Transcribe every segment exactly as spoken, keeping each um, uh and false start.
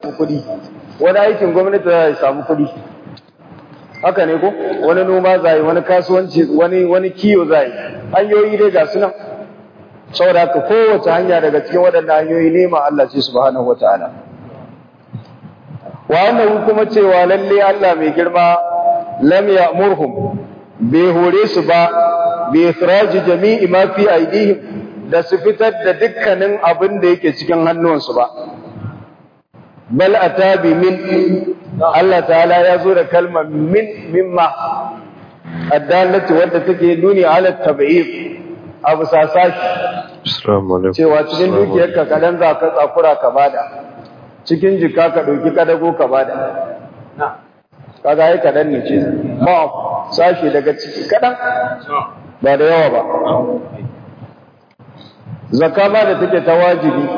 kuɗi, wani aikin gwamnati za ya samu kuɗi, haka ne ko wani noma za yi, wani kasuwanci, wani wani kiyo za yi, hanyoyi dai ga su nan. Saboda haka kowace hanya daga cikin waɗannan hanyoyi nema Allah ce subhanahu wataala. Wa annahu kuma cewa lalle Allah mai girma lam ya'murhum bai hore su ba bi ikhraji jami'i ma fi aidihim da su fitar da dukkanin abin da yake cikin hannuwansu ba. Bal atabi min, Allah ta'ala ya zo da kalmar min mimma addalatu wadda take nuni ala tab'id abu sasashi. Assalamu alaikum. Cewa cikin dukiyarka kadan za ka tsakura ka bada, cikin jika ka dauki kadago ka bada. Kaga ai kadan ne ce ba sashi daga ciki kadan ba da yawa ba. Zakka ma da take ta wajibi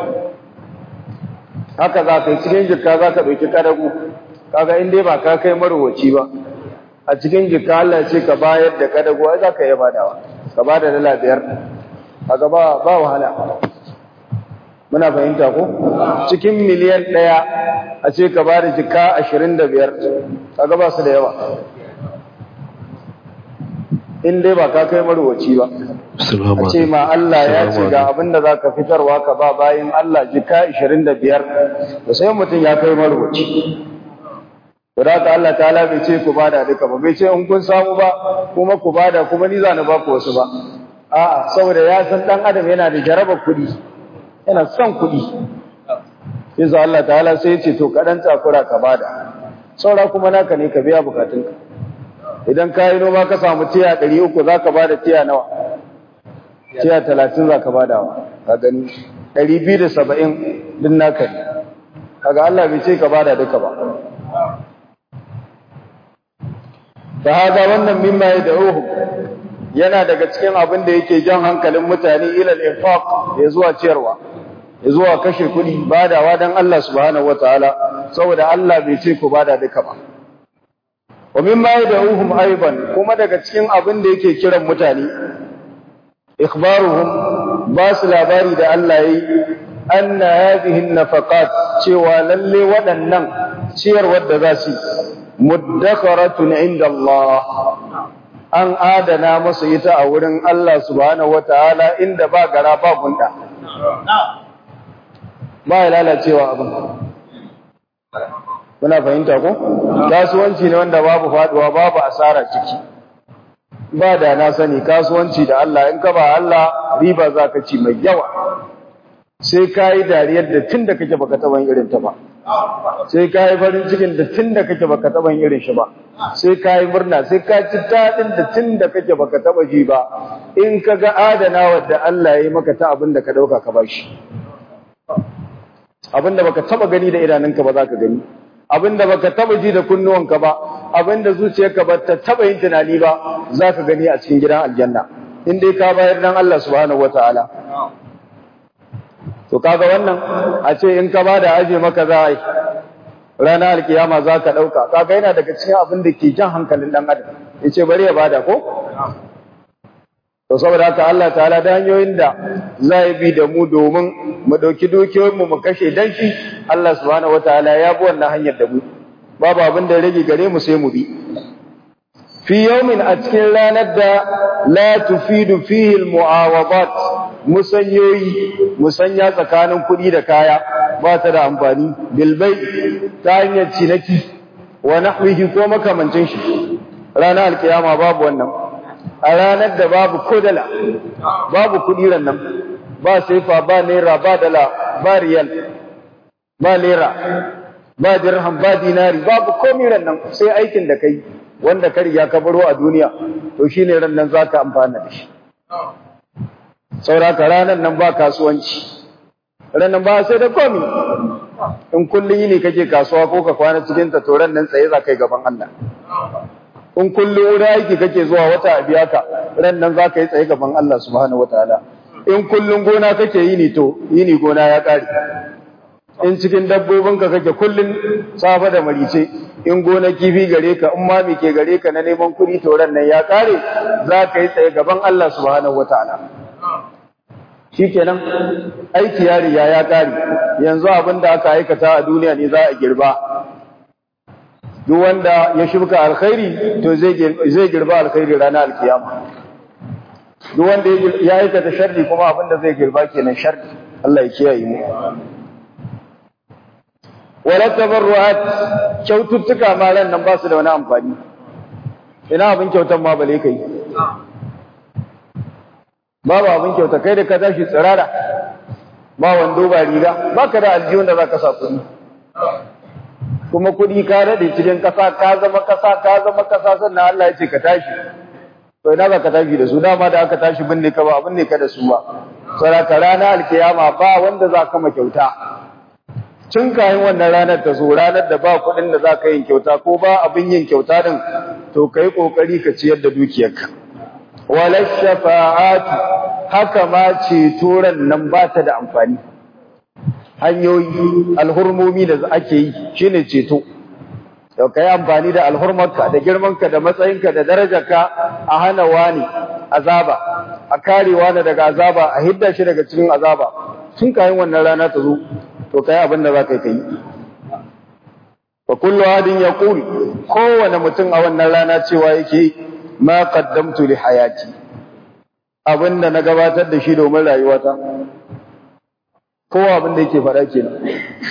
haka za ka yi cikin jikka za ka ɗauki ƙadago, kaga in dai ba ka kai marwaci ba a cikin jikka Allah ce ka bayar da ƙadago ai za ka iya badawa, ka ba da dala biyar, kaga ba ba wahala. Muna fahimta ko cikin miliyan ɗaya a ce ka ba da jikka ashirin da biyar, kaga ba su da yawa in dai ba ka kai marwaci ba. A ce ma Allah ya ce ga abin da za ka fitarwa ka ba bayan Allah jika ashirin da biyar, da sai mutum ya kai marwaci. Da ka Allah ta'ala bai ce ku bada duka ba, bai ce in kun samu ba kuma ku bada kuma ni za na ba ku wasu ba. A'a, saboda ya san dan adam yana da jarabar kuɗi, yana son kuɗi. Sai Allah ta'ala sai ya ce to kaɗan takura ka bada, saura kuma naka ne ka biya bukatunka. Idan ka yi noma ka samu tiya ɗari uku za ka bada tiya nawa? Tiya talatin za ka bada wa, ka gani ɗari biyu da saba'in din naka ne, kaga Allah bai ce ka bada duka ba. Ta haga wannan mimma ya da'uhu yana daga cikin abin da yake jan hankalin mutane ilal infaq ya zuwa ciyarwa, ya zuwa kashe kuɗi badawa don Allah subhanahu wataala, saboda Allah bai ce ku bada duka ba. Wa mimma ya da'uhum aiban kuma daga cikin abin da yake kiran mutane ikhbaruhum ba su labari da Allah yi anna hadhihi an-nafaqat cewa lalle waɗannan ciyarwar da za su muddakharatun inda Allah, an adana musu ita a wurin Allah subhanahu wataala inda ba gara ba gunda, ba ya lalacewa abin. Muna fahimta ko kasuwanci ne wanda babu faduwa babu asara ciki, ba da na sani kasuwanci da Allah in ka ba Allah riba za ka ci mai yawa, sai ka yi dariyar da tun da kake baka taban irin ta ba, sai ka yi farin cikin da tun da kake baka taban irin shi ba, sai ka yi murna, sai ka ci daɗin da tun da kake baka taba ji ba, in ka ga adana wadda Allah ya yi maka ta abin da ka ɗauka ka bashi, abin da baka taba gani da idanunka ba za ka gani, abin da baka taba ji da kunnuwanka ba, abin da zuciyarka ba ta taba yin tunani ba za ka gani a cikin gidan aljanna in dai ka bayar dan Allah subhanahu wataala. To kaga wannan a ce in ka bada aje maka za a yi ranar alkiyama za ka ɗauka, kaga yana daga cikin abin da ke jan hankalin ɗan adam ya ce bari ya bada ko. To saboda haka Allah ta'ala da hanyoyin da za yi bi da mu domin mu ɗauki dukiyoyinmu mu kashe dan shi, Allah subhanahu wataala ya bi wannan hanyar da mu, babu abin da ya rage gare mu sai mu bi. Fi yawmin a cikin ranar da la tufidu fihi al-mu'awadat, musanyoyi musanya tsakanin kuɗi da kaya ba ta da amfani, bilbai ta hanyar cinaki wa nahwihi ko makamancin shi. Ranar alkiyama babu wannan, a ranar da babu kodala, babu kuɗi nan, ba saifa, ba naira, ba dala, ba riyal, ba naira, ba dirham, ba dinari, babu komai nan sai aikin da kai wanda ka riga ka baro a duniya, to shine ran nan zaka amfana da shi. Sauraka ranar nan ba kasuwanci, ranar ba sai da komi, in kullum yini kake kasuwa ko ka kwana cikin ta, to ran nan tsaye za kai gaban Allah. In kullum wurin aiki kake zuwa wata a biya ka, ran nan za ka yi tsaye gaban Allah subhanahu wataala. In kullum gona kake yini, to yini gona ya ƙare. In cikin dabbobinka kake kullum safa da marice, in gona kifi gare ka, in mami ke gare ka na neman kuɗi, to ran nan ya ƙare, za ka yi tsaye gaban Allah subhanahu wataala. shikenan aiki ya riga ya kare yanzu abinda aka aikata a duniya ne za a girba duk wanda ya shirka alkhairi to zai zai girba alkhairi ranar alkiyama duk wanda ya aikata sharri kuma abinda zai girba kenan sharri Allah ya kiyaye mu wala tabarruat kyaututtuka ma ran nan ba su da wani amfani ina abin kyautan ma bale kai babu abin kyauta kai da ka tashi tsirara ba wando ba riga baka da aljihun da zaka sa kuɗi kuma kuɗi ka rade cikin kasa ka zama kasa ka zama kasa sannan Allah ya ce ka tashi to ina za ka tashi da su dama da aka tashi binne ka ba abin ne ka da su ba saraka rana alkiyama ba wanda za ka ma kyauta tun kayan wannan ranar ta zo ranar da ba kuɗin da za ka yin kyauta ko ba abin yin kyauta din to kai kokari ka ciyar da dukiyarka wala shafa'atu haka ma ceto ran nan ba ta da amfani hanyoyi alhurmomi da ake yi shine ceto to kai amfani da alhurmarka da girmanka da matsayinka da darajarka a hana wani azaba a kare wani daga azaba a hidda shi daga cikin azaba tun kayan wannan rana ta zo to kai abin da zaka yi wa kullu hadin yaqul kowane mutum a wannan rana cewa yake ma qaddamtu li hayati abinda na gabatar da shi domin rayuwata kowa abinda yake faɗa kenan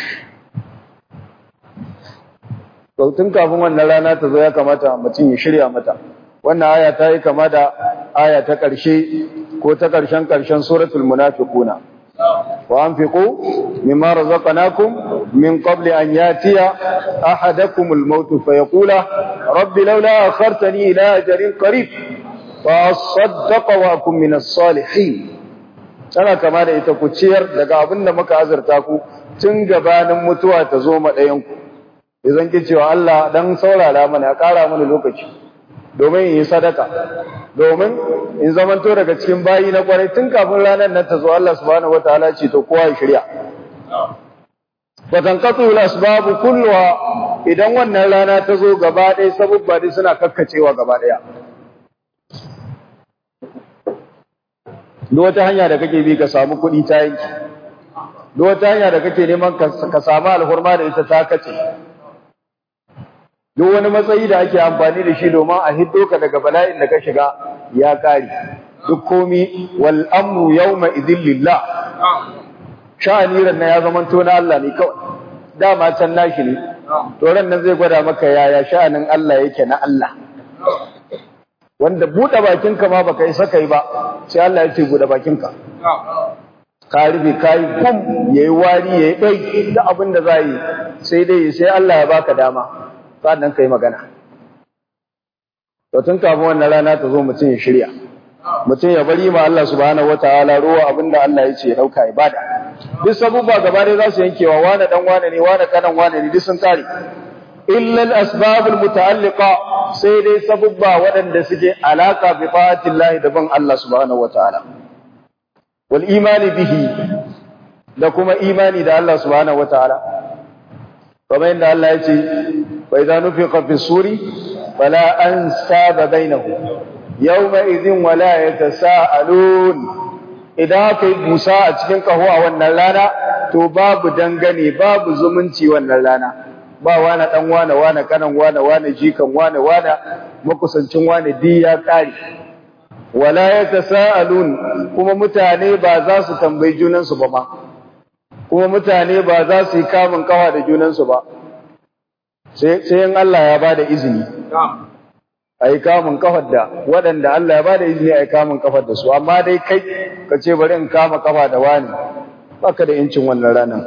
to tun kafin wannan rana ta zo ya kamata mutum ya shirya mata wannan aya ta yi kama da aya ta ƙarshe ko ta ƙarshen ƙarshen suratul munafiquna wa anfiqu mimma razaqnakum min qabli an yatiya ahadakumul maut fa yaqula rabbi laula akhartani ila ajalin qarib fa asaddaqa wa akun minas salihin tana kama da ita ku ciyar daga abin da muka azurta ku tun gabanin mutuwa ta zo ma ɗayan ku idan ki cewa Allah dan saurara mana ya ƙara mana lokaci domin in yi sadaka domin in zamanto daga cikin bayi na kwarai tun kafin ranar nan ta zo Allah subhanahu wataala ce to kowa ya shirya fatanqatu al-asbab kulluha idan wannan rana ta zo gaba ɗaya sabubba dai suna kakkacewa gaba ɗaya duk wata hanya da kake bi ka samu kuɗi ta yanki duk wata hanya da kake neman ka samu alhurma da ita ta kace duk wani matsayi da ake amfani da shi domin a hiddo ka daga bala'in da ka shiga ya kare duk komi wal amru yawma idhil lillah sha'ani ran ya zaman to na Allah ne kawai dama can nashi ne to ran nan zai gwada maka yaya sha'anin Allah yake na Allah wanda bude bakinka ma baka isa kai ba sai Allah ya ce bude bakinka ka rufe kai kum yayi wari yayi dai da abin da zai sai dai sai Allah ya baka dama sannan kai magana to tun kafin wannan rana ta zo mutum ya shirya mutum ya bari ma Allah subhanahu wataala ruwa abinda Allah ya ce ya dauka ibada duk sabubba gaba dai za su yankewa wani dan wani ne wani kanan wani ne duk sun kare illa al-asbab al-muta'alliqa sai dai sabubba waɗanda suke alaka bi ta'atillahi da ban Allah subhanahu wataala wal imani bihi da kuma imani da Allah subhanahu wataala kamar yadda Allah ya ce wa idza nufiqa fi suri fala ansaba bainahum yawma idhin wala yatasaalun idan kai busa a cikin kaho a wannan rana to babu dangane babu zumunci wannan rana ba wani dan wani wani kanan wani wani jikan wani wani makusancin wani di ya kare wala yatasaalun kuma mutane ba za su tambayi junan su ba ma kuma mutane ba za su yi kamun kawa da junan su ba sai sai in Allah ya bada izini ai kamun kafar da waɗanda Allah ya bada izini ai kamun kafar da su amma dai kai ka ce bari in kama kafa da wani baka da incin wannan ranar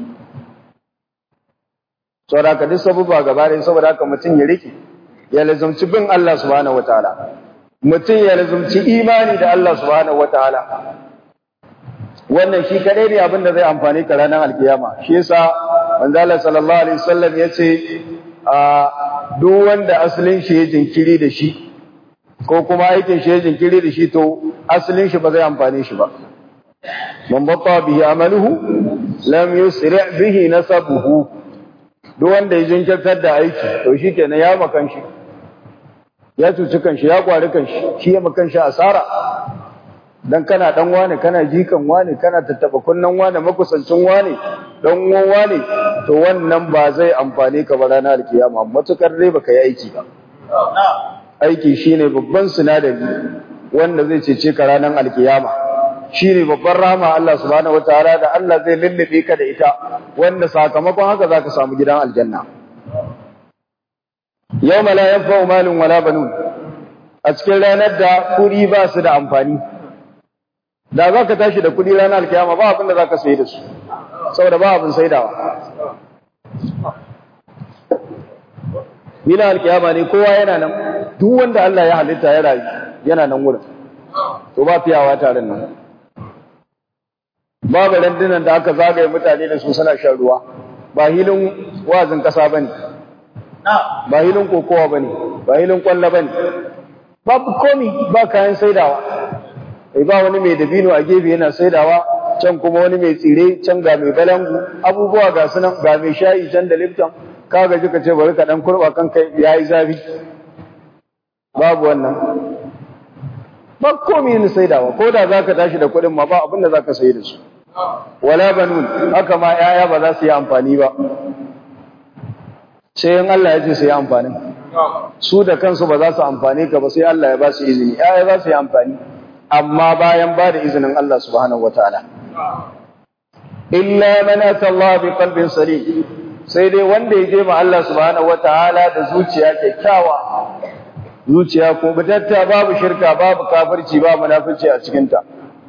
saboda haka duk sabuba gaba da saboda haka mutum ya rike ya lazumci bin Allah subhanahu wataala mutum ya lazumci imani da Allah subhanahu wataala wannan shi kadai ne abin da zai amfani ka ranar alkiyama shi yasa manzo Allah sallallahu alaihi wasallam yace a duk wanda asalin shi ya jinkiri da shi ko kuma aikin shi ya jinkiri da shi to asalin shi ba zai amfane shi ba man batta bihi amaluhu lam yusri' bihi nasabuhu duk wanda ya jinkirtar da aiki to shikenan ya makan shi ya cuci kanshi ya kwari kanshi shi ya makan shi asara dan kana dan wane kana jikan wane kana tattaba kunnan wane makusancin wane dan uwan wane to wannan ba zai amfane ka ba ranar alkiyama matukar dai baka yi aiki ba aiki shine babban sinadari wanda zai cece ka ranar alkiyama shine babban rahama Allah subhanahu wataala da Allah zai lullube ka da ita wanda sakamakon haka zaka samu gidan aljanna yawma la yanfa'u malun wala banun a cikin ranar da kudi ba su da amfani da zaka tashi da kudi ranar alkiyama ba abin da zaka sayi da su saboda ba abin saidawa Mina alkiyama ne kowa yana nan duk wanda Allah ya halitta ya rayu yana nan wurin to ba fiyawa tarin nan babu randunan da aka zagaye mutane da su suna shan ruwa ba hilin wazin kasa bane ba hilin kokowa bane ba hilin kwalla bane babu komi ba kayan saidawa ai ba wani mai dabino a gefe yana saidawa can kuma wani mai tsire can ga mai balangu abubuwa ga sunan ga mai shayi can da lifton ka gaji ka ce bari ka dan kurba kanka yayi zafi babu wannan ba komai ne saidawa ko da zaka tashi da kuɗin ma ba abin da zaka sayi da su wala banun haka ma yaya ba za su yi amfani ba sai in Allah ya ce su yi amfani su da kansu ba za su amfani ka ba sai Allah ya ba su izini yaya za su yi amfani amma bayan ba da izinin Allah subhanahu wataala illa man ata Allah bi qalbin salim sai dai wanda ya je ma Allah subhanahu wataala da zuciya kyakkyawa zuciya ko batatta babu shirka babu kafirci babu munafici a cikin ta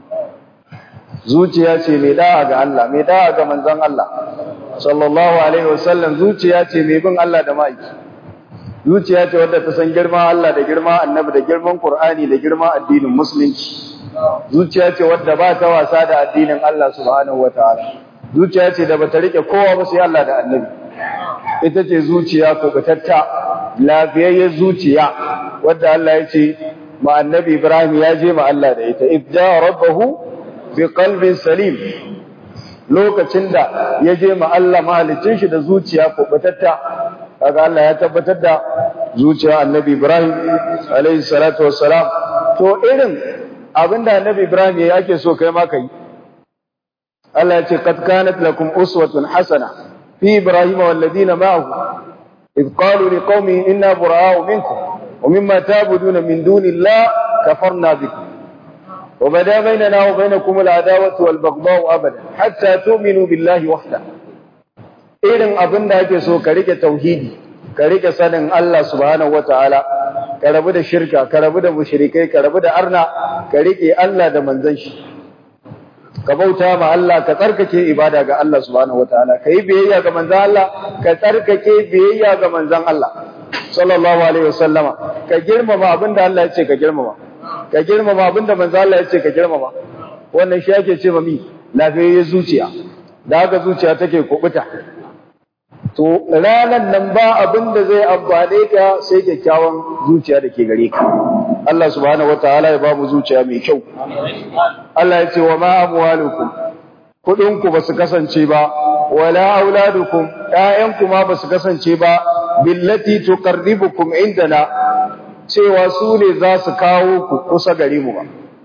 zuciya ce mai da'a ga Allah mai da'a ga manzon Allah sallallahu alaihi wasallam zuciya ce mai bin Allah da ma'aiki zuciya ce wadda ta san girma Allah da girma annabi da girman Qur'ani da girma addinin musulunci zuciya ce wadda ba ta wasa da addinin Allah subhanahu wataala zuciya ce da bata rike kowa ba sai Allah da annabi ita ce zuciya ko batatta lafiyayyen zuciya wadda Allah ya ce ma annabi Ibrahim ya je ma Allah da ita idda rabbahu bi qalbin salim lokacin da ya je ma Allah mahalicin shi da zuciya ko batatta kaga Allah ya tabbatar da zuciya annabi Ibrahim alayhi salatu wassalam to irin abinda annabi Ibrahim ya yake so kai ma kai Allah ya ce qad kanat lakum uswatun hasana fi Ibrahim wal ladina ma'ahu id qalu liqaumihim inna bura'a'u minkum wa mimma ta'buduna min dunillahi kafarna bikum wa bada bainana wa bainakum al-adawatu wal baghdha'u abada hatta tu'minu billahi wahdahu irin abinda yake so ka rike tauhidi ka rike sanin Allah subhanahu wataala ka rabu da shirka ka rabu da mushrikai ka rabu da arna ka rike Allah da manzon shi ka bauta ma Allah ka tsarkake ibada ga Allah subhanahu wataala kai biyayya ga manzon Allah ka tsarkake biyayya ga manzon Allah sallallahu alaihi wasallama ka girmama abinda Allah ya ce ka girmama ka girmama abinda manzon Allah ya ce ka girmama wannan shi yake ce mami lafiyayyen zuciya da haka zuciya take kubuta to ranan nan ba abinda zai amfane ka sai kyakkyawan zuciya da ke gare ka Allah subhanahu wataala ya ba mu zuciya mai kyau Allah ya ce wa ma amwalukum kudin ku basu kasance ba wala auladukum ƴaƴan ku ma basu kasance ba billati tuqarribukum indana cewa su ne za su kawo ku kusa gare mu ba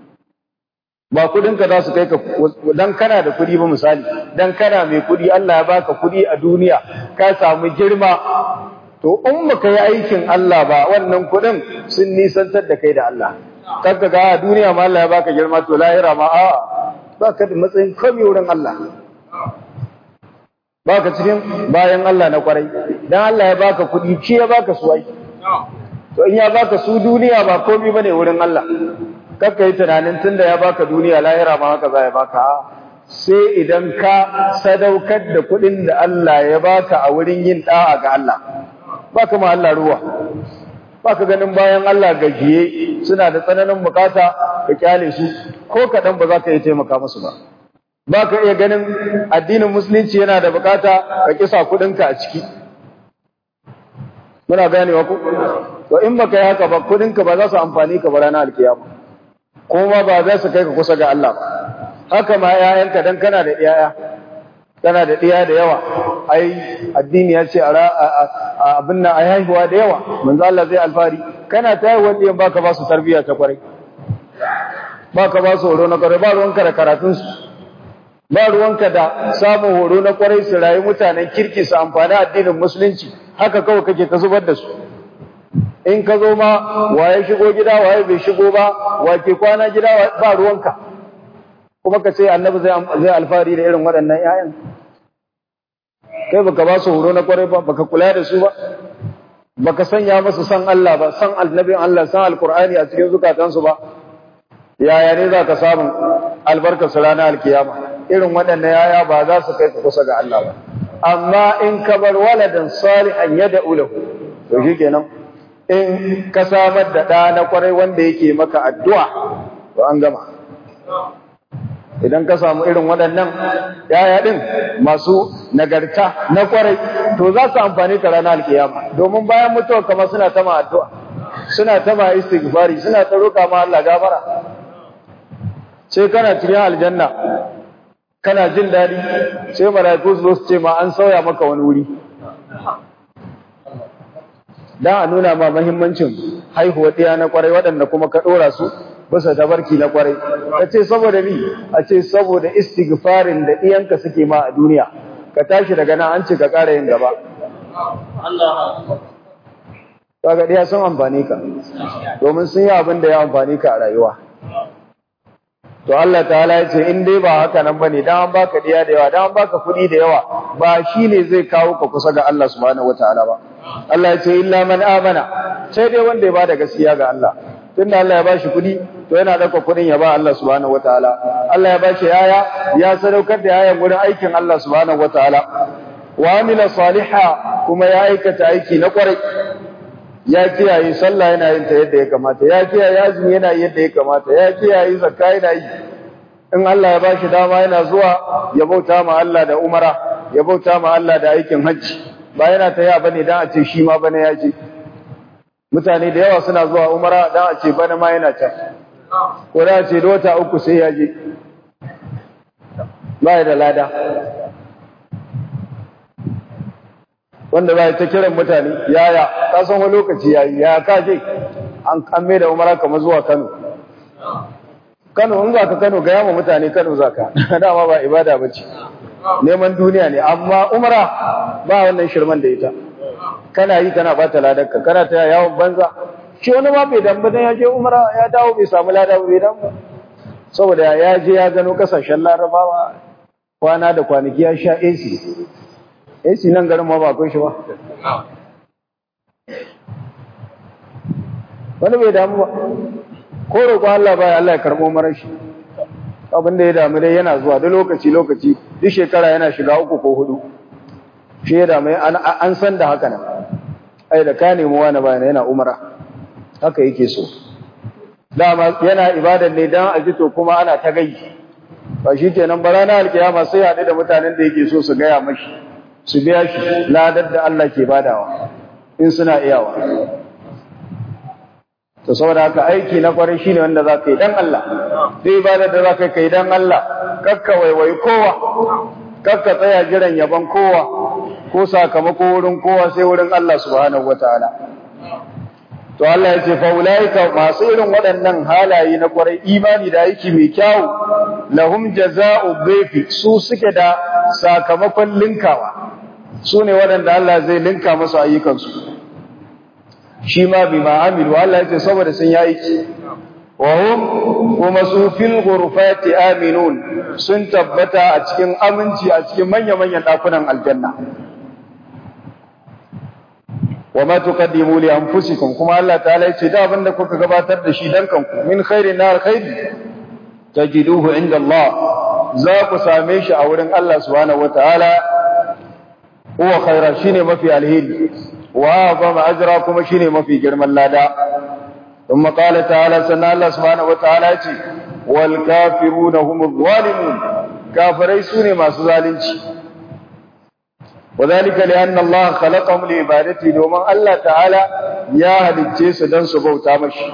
ba kudin ka za su kai ka dan kana da kudi ba misali dan kana mai kudi Allah ya baka kudi a duniya ka samu girma to in baka yi aikin Allah ba wannan kudin sun nisantar da kai da Allah kaga ga a duniya ma Allah ya baka girma to lahira ma a baka da matsayin komai wurin Allah baka cikin bayan Allah na kwarai dan Allah ya baka kudi shi ya baka su ai to in ya baka su duniya ba komai bane wurin Allah kakka yi tunanin tunda ya baka duniya lahira ma haka za ya baka sai idan ka sadaukar da kudin da Allah ya baka a wurin yin da'a ga Allah baka ma Allah ruwa baka ganin bayan Allah gajiye suna da tsananin bukata ka kyale su ko kadan ba za ka yi taimaka musu ba baka iya ganin addinin musulunci yana da bukata ka kisa kudinka a ciki muna ganewa ko to in baka yi haka ba kudinka ba za su amfani ka ba ranar alkiyama kuma ba za su kai ka kusa ga Allah ba haka ma yayanka dan kana da iyaya kana da diya da yawa ai addini ya ce a abin nan ai haihuwa da yawa manzo Allah zai alfari kana ta haihuwa diyan baka ba su tarbiyya ta kwarai ba ka ba su horo na kwarai, ba ruwanka da karatunsu, ba ruwanka da samun horo na kwarai su rayu mutanen kirki su amfani addinin musulunci, haka kawai kake ta zubar da su. In ka zo ma waye shigo gida waye bai shigo ba, wake kwana gida ba ruwanka, kuma ka ce annabi zai alfahari da irin waɗannan ‘ya'yan. Kai baka ba su horo na kwarai ba, baka kula da su ba, baka sanya masu san Allah ba, san annabin Allah, san alkur'ani a cikin zukatansu ba, yaya ne za ka samu albarkar su ranar alkiyama? Irin waɗannan yaya ba za su kai ka kusa ga Allah ba. Amma in ka bar waladan salihan yad'u lahu, to shikenan. In ka samar da ɗa na kwarai wanda yake maka addu'a, to an gama. Idan ka samu irin waɗannan yaya ɗin masu nagarta na kwarai, to za su amfani ka ranar alkiyama, domin bayan mutuwa kama suna ta ma addu'a, suna ta ma istighfari, suna ta roƙa ma Allah gafara. Sai kana cikin aljanna, kana jin daɗi, sai mala'iku su zo su ce ma an sauya maka wani wuri. Dan a nuna ma muhimmancin haihuwa ɗiya na kwarai waɗanda kuma ka ɗora su bisa tabarki na kwarai. Ka ce saboda ni, a ce saboda istighfarin da iyanka suke ma a duniya, ka tashi daga nan an ce ka ƙara yin gaba. Kaga ɗiya sun amfani ka, domin sun yi abin da ya amfani ka a rayuwa. To Allah ta'ala ya ce in dai ba haka nan bane, dan an baka ɗiya da yawa, dan an baka kuɗi da yawa, ba shine zai kawo ka kusa ga Allah subhanahu wataala ba. Allah ya ce illa man amana, sai dai wanda ya bada gaskiya ga Allah. Tunda Allah ya bashi kuɗi, to yana dauka kuɗin ya ba Allah subhanahu wataala. Allah ya bashi yaya, ya sadaukar da yayan wurin aikin Allah subhanahu wataala. Wa amila salihah, kuma ya aikata aiki na kwarai. Ya kiyaye sallah yana yin ta yadda ya kamata, ya kiyaye azumi yana yadda ya kamata, ya kiyaye zakka yana yi. In Allah ya bashi dama yana zuwa ya bauta ma Allah da umara, ya bauta ma Allah da aikin hajji. Ba yana ta ya bane dan a ce shi ma bane ya ce. Mutane da yawa suna zuwa umara dan a ce bane ma yana can. Ko da ce wata uku sai ya je. Ba ya da lada. Wanda za ta kiran mutane, yaya, ta san wani lokaci yayi, ya ka je, an kamme da umara kamar zuwa Kano. Kano, in za ka Kano, ga yamma mutane Kano za ka, dama ba ibada ba ce, neman duniya ne, amma umara ba wannan shirman da ita. Kana yi kana bata ladarka, kana ta yawon banza, shi wani ma bai damu dan ya je umara ya dawo bai samu lada bai damu. Saboda ya je ya gano kasashen Larabawa, kwana da kwanaki ya sha A C. A C nan garin ma ba akwai shi ba. Wani bai damu ba, ko roƙo Allah ba Allah ya karɓo marar shi. Abin da ya damu dai yana zuwa duk lokaci lokaci, duk shekara yana shiga uku ko hudu. Shi ya damu an san da haka nan. Ai da ka nemi wani bayan yana umara, haka yake so. Dama yana ibadar ne dan a ji to kuma ana ta gai. Ba shi kenan ba ranar alkiyama sai haɗu da mutanen da yake so su gaya mashi. Su biya shi ladar da Allah ke badawa in suna iyawa. To saboda haka aiki na kwarai shine wanda za ka yi dan Allah. Dai ibadar da za ka yi dan Allah, kakka waiwai kowa, kakka tsaya jiran yaban kowa ko sakamako wurin kowa sai wurin Allah subhanahu wataala. To Allah ya ce fa ulaika masu irin waɗannan halaye na kwarai, imani da aiki mai kyau, lahum jazaa'u dhifi, su suke da sakamakon linkawa. Su ne waɗanda Allah zai linka masu ayyukansu. Shi ma bi ma'amilu, Allah ya ce saboda sun yi aiki. Wa hum kuma su fil ghurfati aminun, sun tabbata a cikin aminci a cikin manya-manyan ɗakunan aljanna. Wa ma tuqaddimu li anfusikum, kuma Allah ta'ala ya ce da abin da kuka gabatar da shi dan kanku, min khairin na alkhairi tajiduhu inda Allah, za ku same shi a wurin Allah subhanahu wataala. Huwa khaira, shine mafi alheri, wa azama ajra, kuma shine mafi girman lada. Thumma qala ta'ala, sanna Allah subhanahu wa ta'ala ce wal kafiruna humuz zalimun, kafirai sune masu zalunci. Wadhalika li anna Allah khalaqahum li ibadati, domin Allah ta'ala ya halicce su dan su bauta mashi.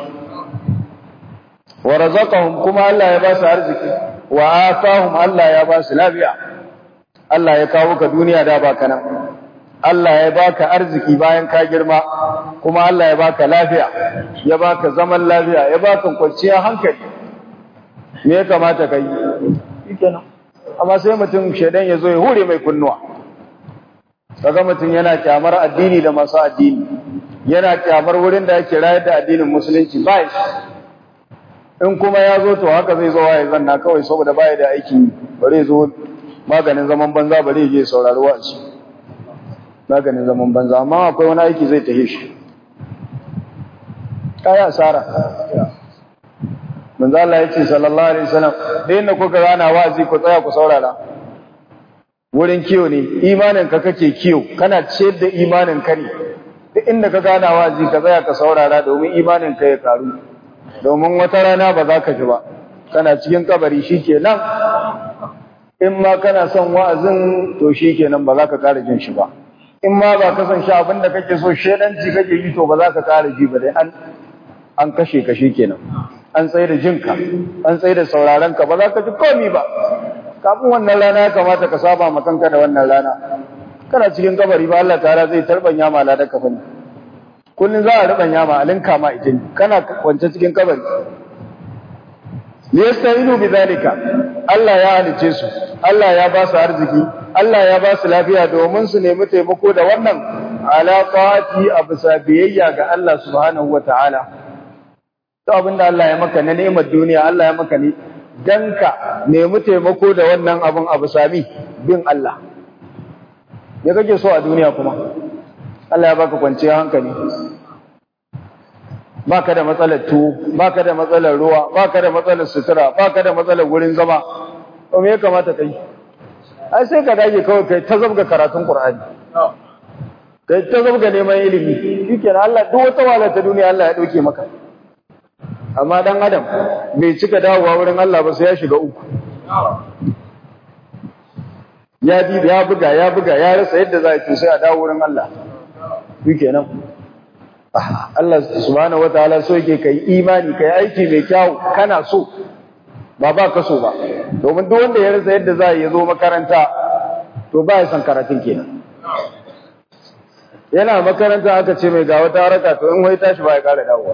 Wa razaqahum, kuma Allah ya ba su arziki, wa atahum, Allah ya ba su lafiya. Allah ya kawo ka duniya da baka nan. Allah ya baka arziki bayan ka girma, kuma Allah ya baka lafiya, ya baka zaman lafiya, ya baka kwanciyar hankali. me ya kamata kai shikenan amma sai mutum shedan ya zo ya hure mai kunnuwa kaga mutum yana kyamar addini da masu addini yana kyamar wurin da yake rayar da addinin musulunci ba shi in kuma ya zo to haka zai zo ya zanna kawai saboda baya da aiki bare zo maganin zaman banza bare je saurari wa'azi maganin zaman banza amma akwai wani aiki zai tahe shi kai asara manzo Allah ya ce sallallahu alaihi wasallam da inda kuka gana wa'azi ku tsaya ku saurara wurin kiyo ne imanin ka kake kiyo kana ciyar da imanin ka ne duk inda ka gana wa'azi ka tsaya ka saurara domin imanin ka ya karu domin wata rana ba za ka ji ba kana cikin kabari shikenan in ma kana son wa'azin to shikenan ba za ka kara jin shi ba in ma ba ka san shi abin da kake so shedanci kake yi to ba za ka kara ji ba dai an an kashe ka shikenan an tsaye da jinka an tsaye da sauraron ka ba za ka ji komai ba kafin wannan rana ya kamata ka saba ma kanka da wannan rana kana cikin kabari ba Allah ta'ala zai tarbanya ma ladan ka fani kullun za a rubanya ma alinka ma ita kana kwance cikin kabari liyastainu bidhalika Allah ya halice su Allah ya ba su arziki Allah ya ba su lafiya domin su nemi taimako da wannan alaqati abisa biyayya ga Allah subhanahu wataala to abinda Allah ya maka na ni'imar duniya Allah ya maka ne dan ka nemi taimako da wannan abin abu sami bin Allah me kake so a duniya kuma Allah ya baka kwanciyar hankali baka da matsalar tuwo baka da matsalar ruwa baka da matsalar sutura baka da matsalar wurin zama to me ya kamata kai ai sai ka dage kawai kai ta zabga karatun Qur'ani kai ta zabga neman ilimi shikenan Allah duk wata wala ta duniya Allah ya dauke maka amma dan adam bai cika dawowa wurin Allah ba sai ya shiga uku ya bi ya buga ya buga ya rasa yadda za ya sai a dawo wurin Allah shikenan Allah subhanahu wataala so yake kai imani kai aiki mai kyau kana so ba ba ka so ba domin duk wanda ya rasa yadda za ya zo makaranta to ba ya san karatun kenan yana makaranta aka ce mai ga wata haraka to in wai tashi ba ya kara dawowa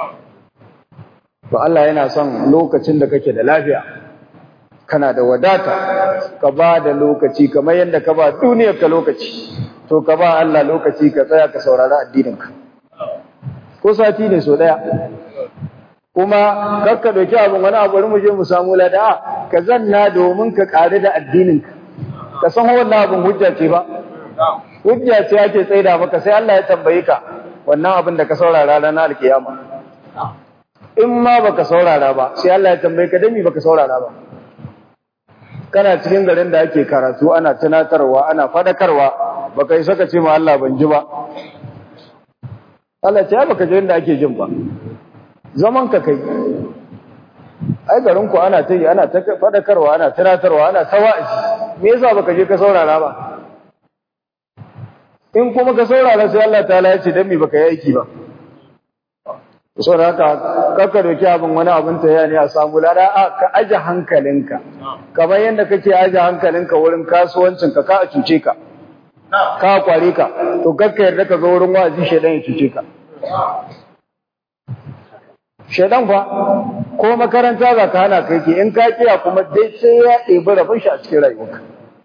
to Allah yana son lokacin da kake da lafiya kana da wadata ka ba da lokaci kamar yadda ka ba duniyar ka lokaci to ka ba Allah lokaci ka tsaya ka saurari addinin ka ko sati ne so daya kuma kakka doki abin wani abu mu je mu samu lada ka zanna domin ka kare da addinin ka ka san wannan abin hujja ce ba hujja ce ake tsaida maka sai Allah ya tambaye ka wannan abin da ka saurara ranar alkiyama in ma baka saurara ba sai Allah ya tambaye ka dami baka saurara ba kana cikin garin da ake karatu ana tunatarwa ana fadakarwa baka yi saka ce ma Allah ban ji ba Allah ce baka ji inda ake jin ba zaman ka kai ai garin ku ana ta yi ana ta fadakarwa ana tunatarwa ana ta wa'azi me yasa baka je ka saurara ba in kuma ka saurara sai Allah ta'ala ya ce dan me baka yi aiki ba saboda haka kaka doki abin wani abin ta yani a samu lada ka aje hankalinka kamar yadda kake aje hankalinka wurin kasuwancin ka ka a cuce ka ka kware ka to kakka yarda ka zo wurin wazi shedan ya cuce ka shedan fa ko makaranta za ka hana kai ke in ka kiya kuma dai sai ya ɗebi rabin shi a cikin rayuwarka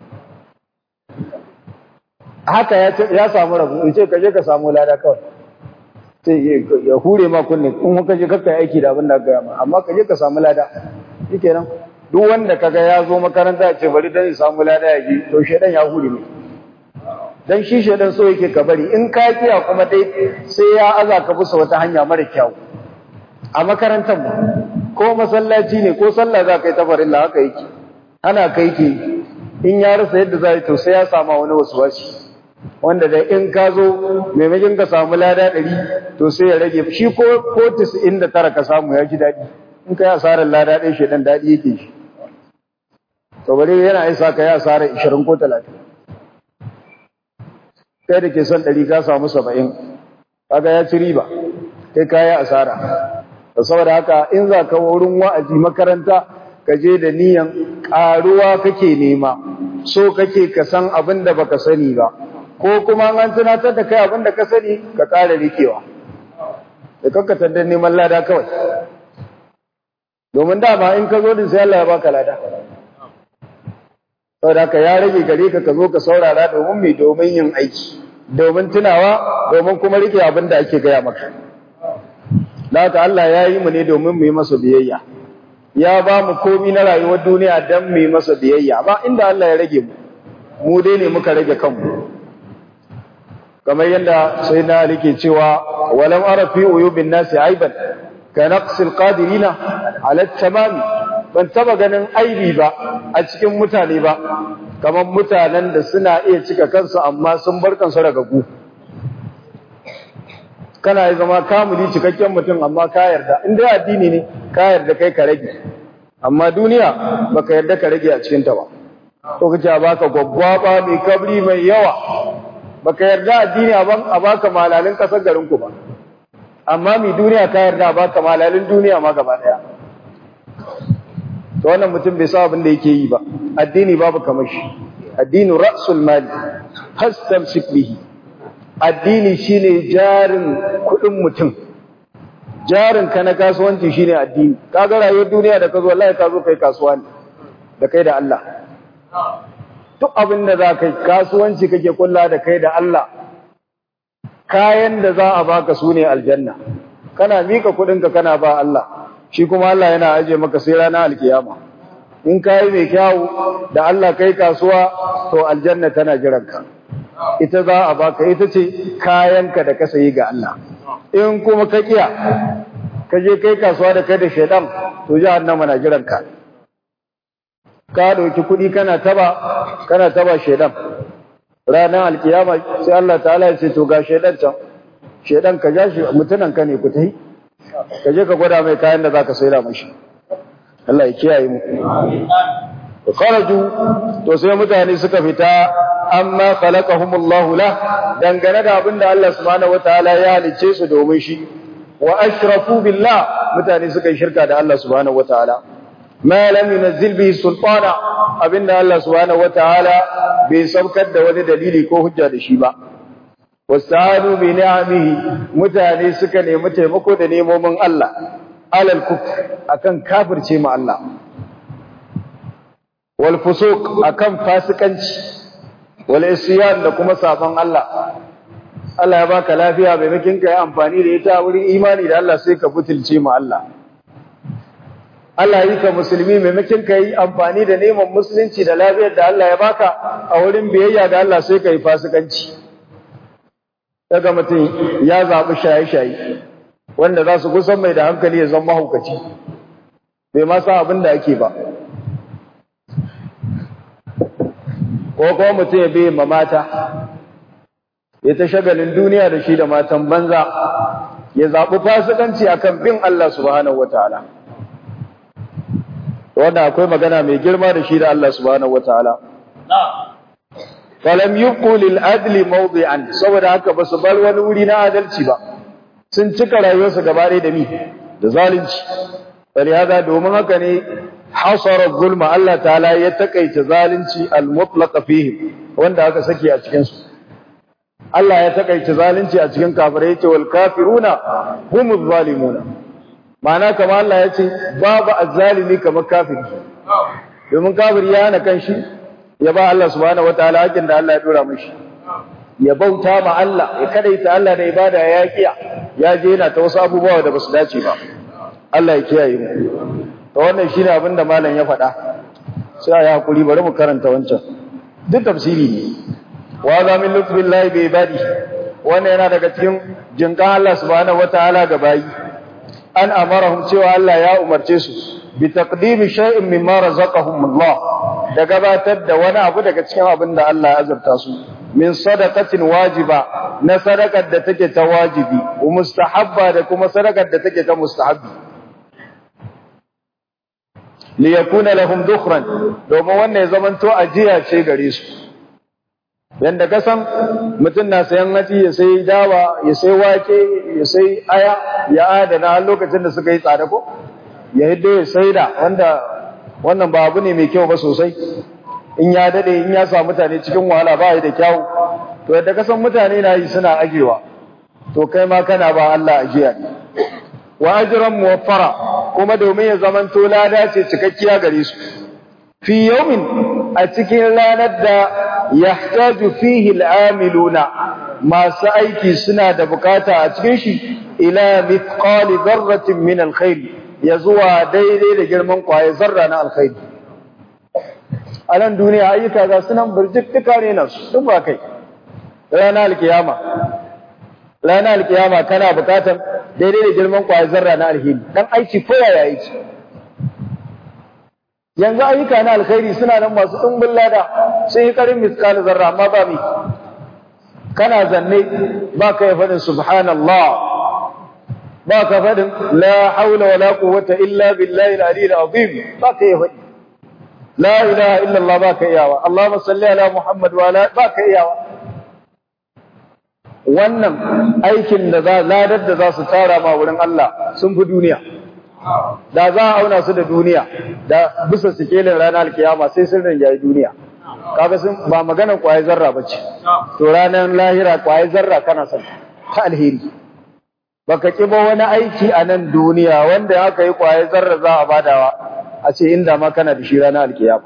haka ya samu rabu in ce ka je ka samu lada kawai sai ya hure ma kunne in ka je kakka aiki da abin da aka gaya ma amma ka je ka samu lada shikenan duk wanda kaga ya zo makaranta ya ce bari dan ya samu lada ya ji to shedan ya hure ne dan shi shedan so yake ka bari in ka kiya kuma dai sai ya aza ka busa wata hanya mara kyau a makarantar mu ko masallaci ne ko sallah za ka yi ta farilla haka yake ana kai ke in ya rasa yadda za to sai ya sama wani wasu wasu wanda da in ka zo maimakon ka samu lada ɗari to sai ya rage shi ko ko tis'in da tara ka samu ya ji daɗi in ka yi asarar lada ɗaya shi ɗan daɗi yake shi to bari yana isa ka yi asarar ishirin ko talatin kai da ke son ɗari ka samu saba'in kaga ya ci riba kai ka yi asara saboda haka in za ka wurin wa'azi makaranta ka je da niyan ƙaruwa kake nema so kake ka san abin da baka sani ba ko kuma an tunatar da kai abin da ka sani ka ƙara rikewa da kakkatar da neman lada kawai domin dama in ka zo din sai Allah ya baka lada saboda ka ya rage gare ka ka zo ka saurara domin mai domin yin aiki domin tunawa domin kuma rike abin da ake gaya maka da haka Allah ya yi mu ne domin mu yi masa biyayya ya ba mu komi na rayuwar duniya don mu yi masa biyayya ba inda Allah ya rage mu mu dai ne muka rage kanmu kamar yadda sai na rike cewa walam ara fi uyubin nasi aiban ka naqsil qadirina ala tamami ban taba ganin aibi ba a cikin mutane ba kamar mutanen da suna iya cika kansu amma sun bar kansu ragagu kana yi zama kamuli cikakken mutum amma ka yarda in dai addini ne ka yarda kai ka rage amma duniya baka yarda ka rage a cikin ta ba to kace a baka gwaggwaba mai kabri mai yawa baka yarda addini a baka malalin kasar garin ku ba amma mai duniya ka yarda a baka malalin duniya ma gaba daya to wannan mutum bai sa abin da yake yi ba addini babu kamar shi addinu ra'sul mali fastamsik bihi addini shine jarin kudin mutum jarin ka na kasuwanci shine addini kaga rayuwar duniya da kazo wallahi ka zo kai kasuwa ne da kai da Allah duk abin da za kai kasuwanci kake kulla da kai da Allah kayan da za a baka sune aljanna kana mika kudin ka kana ba Allah shi kuma Allah yana aje maka sai ranar alkiyama in kai mai kyau da Allah kai kasuwa to aljanna tana jiranka ita za a baka ita ce kayanka da ka sayi ga Allah in kuma ka kiya ka je kai kasuwa da kai da shedan to jahannama na jiranka ka dauki kudi kana taba kana taba shedan ranar alkiyama sai Allah ta'ala ya ce to ga shedan can shedan ka ja shi mutunan ka ne ku tai ka je ka gwada mai kayan da zaka saida mashi Allah ya kiyaye mu amin kharaju to sai mutane suka fita amma khalaqahumullahu la dangane da abinda Allah subhanahu wataala ya halice su domin shi wa ashrafu billah mutane suka yi shirka da Allah subhanahu wataala ma lam yunzil bihi sultana abinda Allah subhanahu wataala bai saukar da wani dalili ko hujja da shi ba wasa'alu bi ni'amihi mutane suka nemi taimako da nemomin Allah alal kufr akan kafirce ma Allah wal fusuq akan fasikanci wal isyan da kuma saban Allah Allah ya baka lafiya maimakon kai amfani da ita wurin imani da Allah sai ka butulce ma Allah Allah yi ka musulmi maimakon kai amfani da neman musulunci da lafiyar da Allah ya baka a wurin biyayya ga Allah sai kai fasikanci daga mutum ya zabi shaye-shaye wanda za su kusan mai da hankali ya zama mahaukaci bai ma sa abin da ake ba ko kuma mutum ya bai ma mata ya ta shagalin duniya da shi da matan banza ya zaɓi fasikanci akan bin Allah subhanahu wataala wanda akwai magana mai girma da shi da Allah subhanahu wataala falam yubqu lil adli mawdi'an saboda haka basu bar wani wuri na adalci ba sun cika rayuwarsu gaba da mi da zalunci falihada domin haka ne hasara zulma Allah ta'ala ya takaita zalunci al-mutlaq fihi wanda aka saki a cikin su Allah ya takaita zalunci a cikin kafirai yace wal kafiruna humuz zalimuna ma'ana kamar Allah yace babu azzalimi kamar kafiri domin kafiri ya hana kanshi ya ba Allah subhanahu wataala hakin da Allah ya dora mishi ya bauta ma Allah ya kadaita Allah da ibada ya kiya ya je yana ta wasu abubuwa da basu dace ba Allah ya kiyaye mu to wannan shine abin da malam ya faɗa sai ya hakuri bari mu karanta wancan duk tafsiri ne wa za min lutfillahi bi ibadi wannan yana daga cikin jinkan Allah subhanahu wataala ga bayi an amarahum cewa Allah ya umarce su bi taqdimi shay'in mimma razaqahum Allah da gabatar da wani abu daga cikin abin da Allah ya azurta su min sadaqatin wajiba na sadaqar da take ta wajibi wa mustahabba da kuma sadaqar da take ta mustahabbi li yakuna lahum dukhran domin wannan ya zamanto ajiya ce gare su yanda ka san mutum na sayan hatsi ya sai dawa ya sai wake ya sai aya ya adana lokacin da suka yi tsada ko ya hiddo ya saida wanda wannan ba abu ne mai kyau ba sosai in ya dade in ya sa mutane cikin wahala ba yi da kyau to yadda ka san mutane na yi suna ajewa to kai ma kana ba Allah ajiya ne wa ajran muwaffara kuma domin ya zamanto lada ce cikakkiya gare su fi yawmin a cikin ranar da yahtaju fihi al'amiluna masu aiki suna da bukata a cikin shi ila mithqali dharratin min alkhair ya zuwa daidai da girman kwaye zarra na alkhairi a nan duniya ayyuka ga sunan burjik duka ne nasu duk ba kai ranar alkiyama ranar alkiyama kana bukatar daidai da girman kwaye zarra na alheri dan aiki ko yaya aiki yanzu ayyuka na alkhairi suna nan masu dumbin lada sai karin miskal zarra amma ba mi kana zanne ba ka yi fadin subhanallah ba ka fadin la haula wala quwwata illa billahi al-ali al-azim ba ka yi fadin la ilaha illa allah ba ka iyawa allahumma salli ala muhammad wa ala ba ka iyawa wannan aikin da za ladar da za su tara ma wurin Allah sun fi duniya da za a auna su da duniya da bisa sikelin ranar alkiyama sai sun rinjaye duniya kaga sun ba maganar kwaye zarra bace to ranar lahira kwaye zarra kana son ta alheri baka kiba wani aiki a nan duniya wanda aka yi kwaye zarra za a badawa a ce inda ma kana da shi ranar alkiyama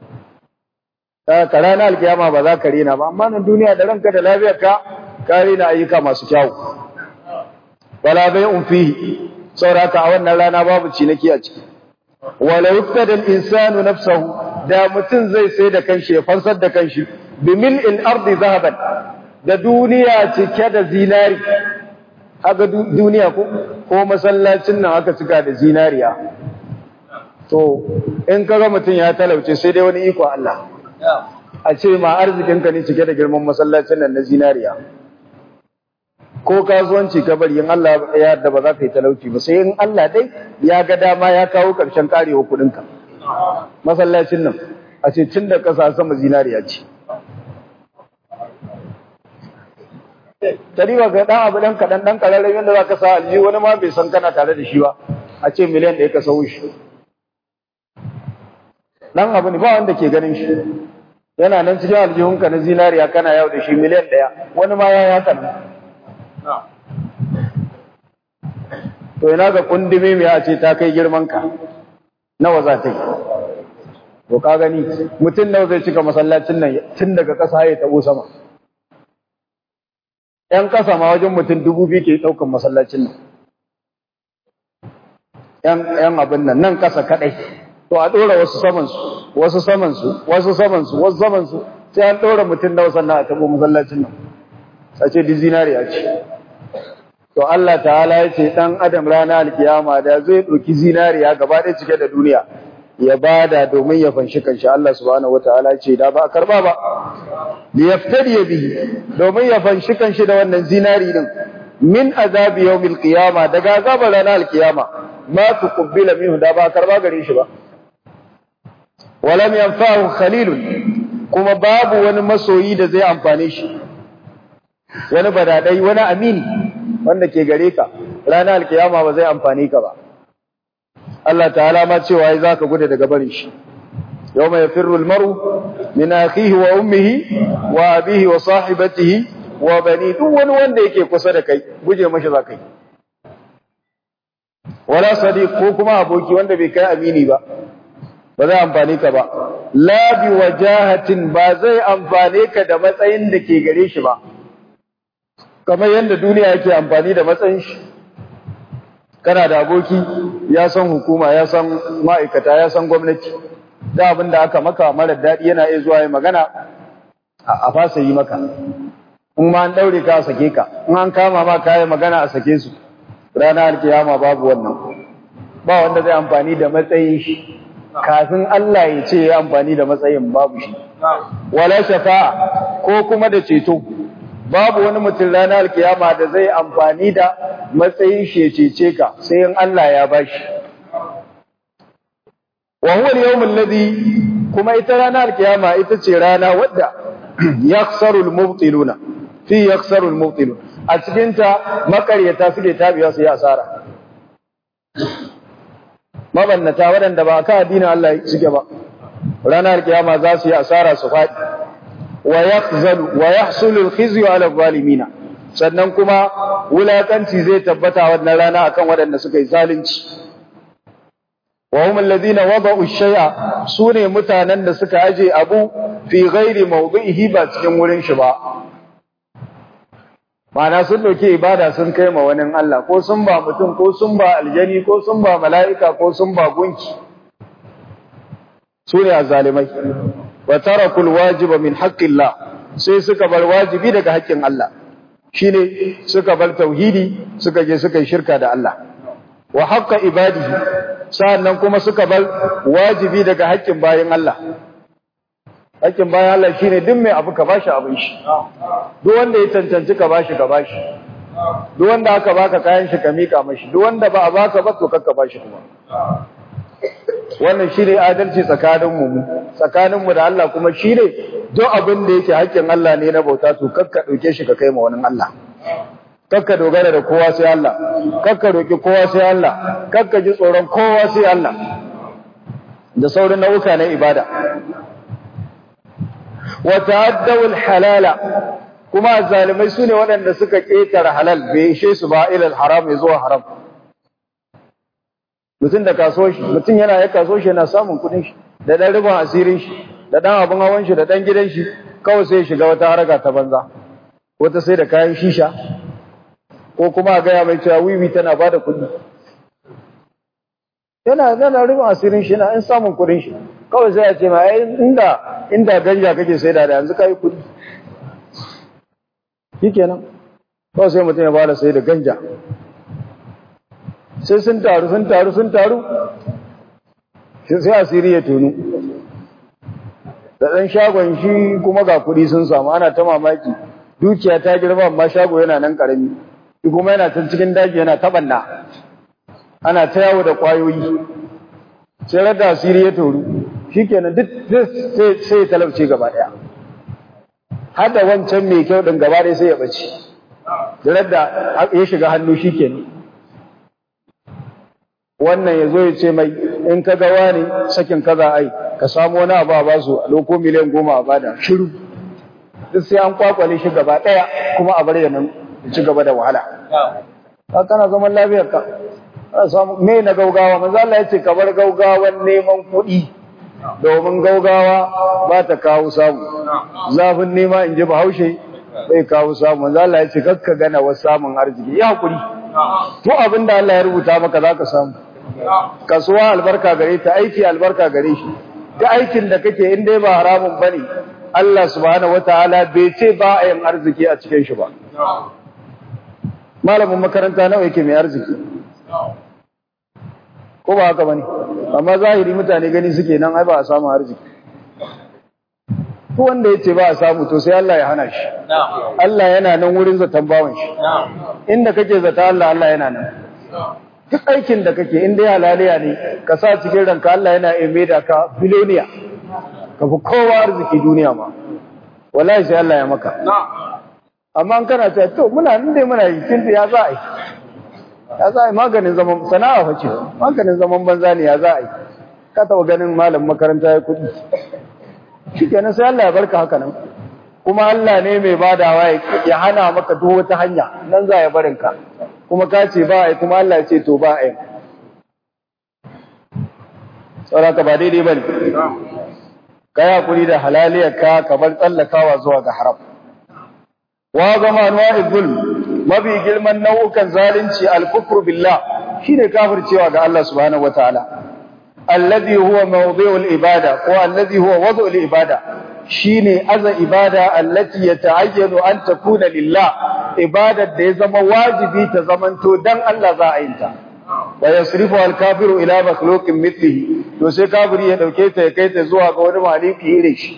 ka ranar alkiyama ba za ka rena ba amma nan duniya da ranka da lafiyarka ka rena ayyuka masu kyau wala bai'un fihi sauraka a wannan rana babu ciniki a ciki wala yuftada al-insanu nafsahu da mutun zai sai da kanshi ya fansar da kanshi bi mil'il ardi zahaban da duniya cike da zinari haka duniya ko ko masallacin nan aka cika da zinariya to in kaga mutun ya talauce sai dai wani iko Allah a ce ma arzikin ka ne cike da girman masallacin nan na zinariya ko kasuwanci ka bari in Allah ya yarda ba za ka yi talauci ba sai in Allah dai ya ga dama ya kawo karshen karewa kudin ka masallacin nan a ce tun da kasa sama zinariya ce tariwa ga dan abu dan kadan dan kararren yanda za ka sa alji wani ma bai san kana tare da shi ba a ce miliyan ɗaya ka sau shi dan abu ne ba wanda ke ganin shi yana nan cikin aljihunka na zinariya kana yau da shi miliyan ɗaya wani ma ya yi haka nan to ina ga kundume mai a ce ta kai girman ka nawa za ta yi to ka gani mutum nawa zai cika masallacin nan tun daga ƙasa ya tabo sama ƴan ƙasa ma wajen mutum dubu biyu ke ɗaukan masallacin nan ƴan ƴan abin nan nan ƙasa kaɗai to a ɗora wasu saman su wasu saman su wasu saman su wasu saman su sai an ɗora mutum nawa sannan a tabo masallacin nan sace di zinariya ce to Allah ta'ala ya ce dan adam rana alkiyama da zai ɗauki zinariya gaba ɗaya cike da duniya ya bada domin ya fanshi kanshi Allah subhanahu wataala ya ce da ba a karba ba li yaftadi bihi domin ya fanshi kanshi da wannan zinari din min azabi yawmil qiyama daga azabar rana alkiyama ma tuqbila minhu da ba a karba gare shi ba walam yanfa'u khalilun kuma babu wani masoyi da zai amfane shi wani badadai wani amini wanda ke gare ka ranar alkiyama ba zai amfani ka ba Allah ta'ala ma cewa ai zaka gudu daga barin shi yawma yafirru almaru min akhihi wa ummihi wa abihi wa sahibatihi wa bani duk wani wanda yake kusa da kai guje mashi zaka yi wala sadiq ko kuma aboki wanda bai kai amini ba ba zai amfani ka ba la bi wajahatin ba zai amfane ka da matsayin da ke gare shi ba kamar yadda duniya yake amfani da matsayin shi kana da aboki ya san hukuma ya san ma'aikata ya san gwamnati da abin da aka maka marar daɗi yana iya zuwa yi magana a fasa yi maka in ma an ɗaure ka a sake ka in an kama ma kayan magana a sake su ranar alkiyama babu wannan ba wanda zai amfani da matsayin shi kafin Allah ya ce ya amfani da matsayin babu shi wala shafa'a ko kuma da ceto babu wani mutum ranar alkiyama da zai amfani da matsayin shi ya cece ka sai in Allah ya bashi wa huwa al-yawm alladhi kuma ita ranar alkiyama ita ce rana wadda yakhsaru al-mubtiluna fi yakhsaru al-mubtilun a cikin ta makaryata suke tabiya su yi asara mabannata waɗanda ba ka addinin Allah suke ba ranar alkiyama za su yi asara su faɗi wa yakhzalu wa yahsulu al-khizyu ala adh-dhalimin sannan kuma wulakanci zai tabbata wannan rana akan waɗanda suka yi zalunci wa hum alladhina wada'u ash-shay'a sune mutanen da suka aje abu fi ghairi mawdi'ihi ba cikin wurin shi ba ma'ana sun dauke ibada sun kai ma wani Allah ko sun ba mutum ko sun ba aljani ko sun ba mala'ika ko sun ba gunki sune azzalimai wa tarakul wajiba min haqqillah sai suka bar wajibi daga haƙƙin Allah shine suka bar tauhidi suka je suka yi shirka da Allah wa haqqa ibadihi sannan kuma suka bar wajibi daga haƙƙin bayin Allah haƙƙin bayin Allah shine duk mai abu ka bashi abin shi duk wanda ya cancanci ka bashi ka bashi duk wanda aka baka kayan shi ka mika mashi duk wanda ba a baka ba to kakka bashi kuma wannan shine adalci tsakanin mu tsakanin mu da Allah kuma shine duk abin da yake haƙƙin Allah ne na bauta to kakka dauke shi ka kai ma wani Allah kakka dogara da kowa sai Allah kakka roki kowa sai Allah kakka ji tsoron kowa sai Allah da sauran nau'uka na ibada wa ta'addaw al-halala kuma zalimai sune waɗanda suka ketara halal bai ishe su ba ila al-haram zuwa haram mutum da kaso shi mutum yana ya kaso shi yana samun kudin shi da dan riban asirin shi da dan abun hawan shi da dan gidan shi kawai sai shiga wata haraka ta banza wata sai da kayan shisha ko kuma a gaya mai cewa wiwi tana bada kudi yana yana riban asirin shi yana in samun kudin shi kawai sai ya ce ma ai inda inda ganja kake sai da yanzu kai kudi shikenan kawai sai mutum ya bada sai da ganja sai sun taru sun taru sun taru sai asiri ya tunu da ɗan shagon shi kuma ga kuɗi sun samu ana ta mamaki dukiya ta girma amma shago yana nan ƙarami shi kuma yana can cikin daji yana taɓanna ana ta yawo da ƙwayoyi sai rada asiri ya toru shi kenan duk sai ya talauce gaba ɗaya har da wancan mai kyau ɗin gaba ɗaya sai ya ɓace da rada ya shiga hannu shi kenan wannan ya zo ya ce mai in ka ga wani sakin kaza ai ka samu wani abu a ba su a loko miliyan goma a bada shiru duk sai an kwakwale shi gaba ɗaya kuma a bar nan ya ci gaba da wahala ka kana zaman lafiyar ka kana samu me na gaugawa manzo Allah ya ce ka bar gaugawan neman kuɗi domin gaugawa ba ta kawo samu zafin nema in ji Bahaushe bai kawo samu manzo Allah ya ce kakka gana wa samun arziki ya hakuri to abin da Allah ya rubuta maka zaka samu kasuwa albarka gare ta aiki albarka gare shi duk aikin da kake in dai ba haramun bane Allah subhanahu wataala bai ce ba a yin arziki a cikin shi ba malamin makaranta nawa yake mai arziki ko ba haka bane amma zahiri mutane gani suke nan ai ba a samu arziki ko wanda yace ba a samu to sai Allah ya hana shi Allah yana nan wurin zaton bawon shi inda kake zata Allah Allah yana nan duk aikin da kake in dai halaliya ne ka sa cikin ranka Allah yana eme da ka biloniya ka fi kowa arziki duniya ma wallahi sai Allah ya maka amma an kana cewa to muna nan dai muna yi kin ya za a yi ya za a yi maganin zaman sana'a fa ce maganin zaman banza ne ya za a yi ka taɓa ganin malam makaranta ya kuɗi shikenan sai Allah ya barka haka nan kuma Allah ne mai badawa ya hana maka duk wata hanya nan za ya barin ka kuma ka ce ba ai kuma Allah ya ce to ba ai saboda ba daidai bane kai hakuri da halaliyar ka ka bar tsallakawa zuwa ga haram wa gama anwa'i zulm mabi girman nau'ukan zalunci al-kufru billah shine kafircewa ga Allah subhanahu wataala alladhi huwa mawdi'ul ibada ko alladhi huwa wad'ul ibada shine aza ibada allati yata'ayyanu an takuna lillah ibadar da ya zama wajibi ta zamanto dan Allah za a yin ta wa yasrifu al-kafiru ila makhluqin mithlihi to sai kafiri ya dauke ta ya kai ta zuwa ga wani maliki irin shi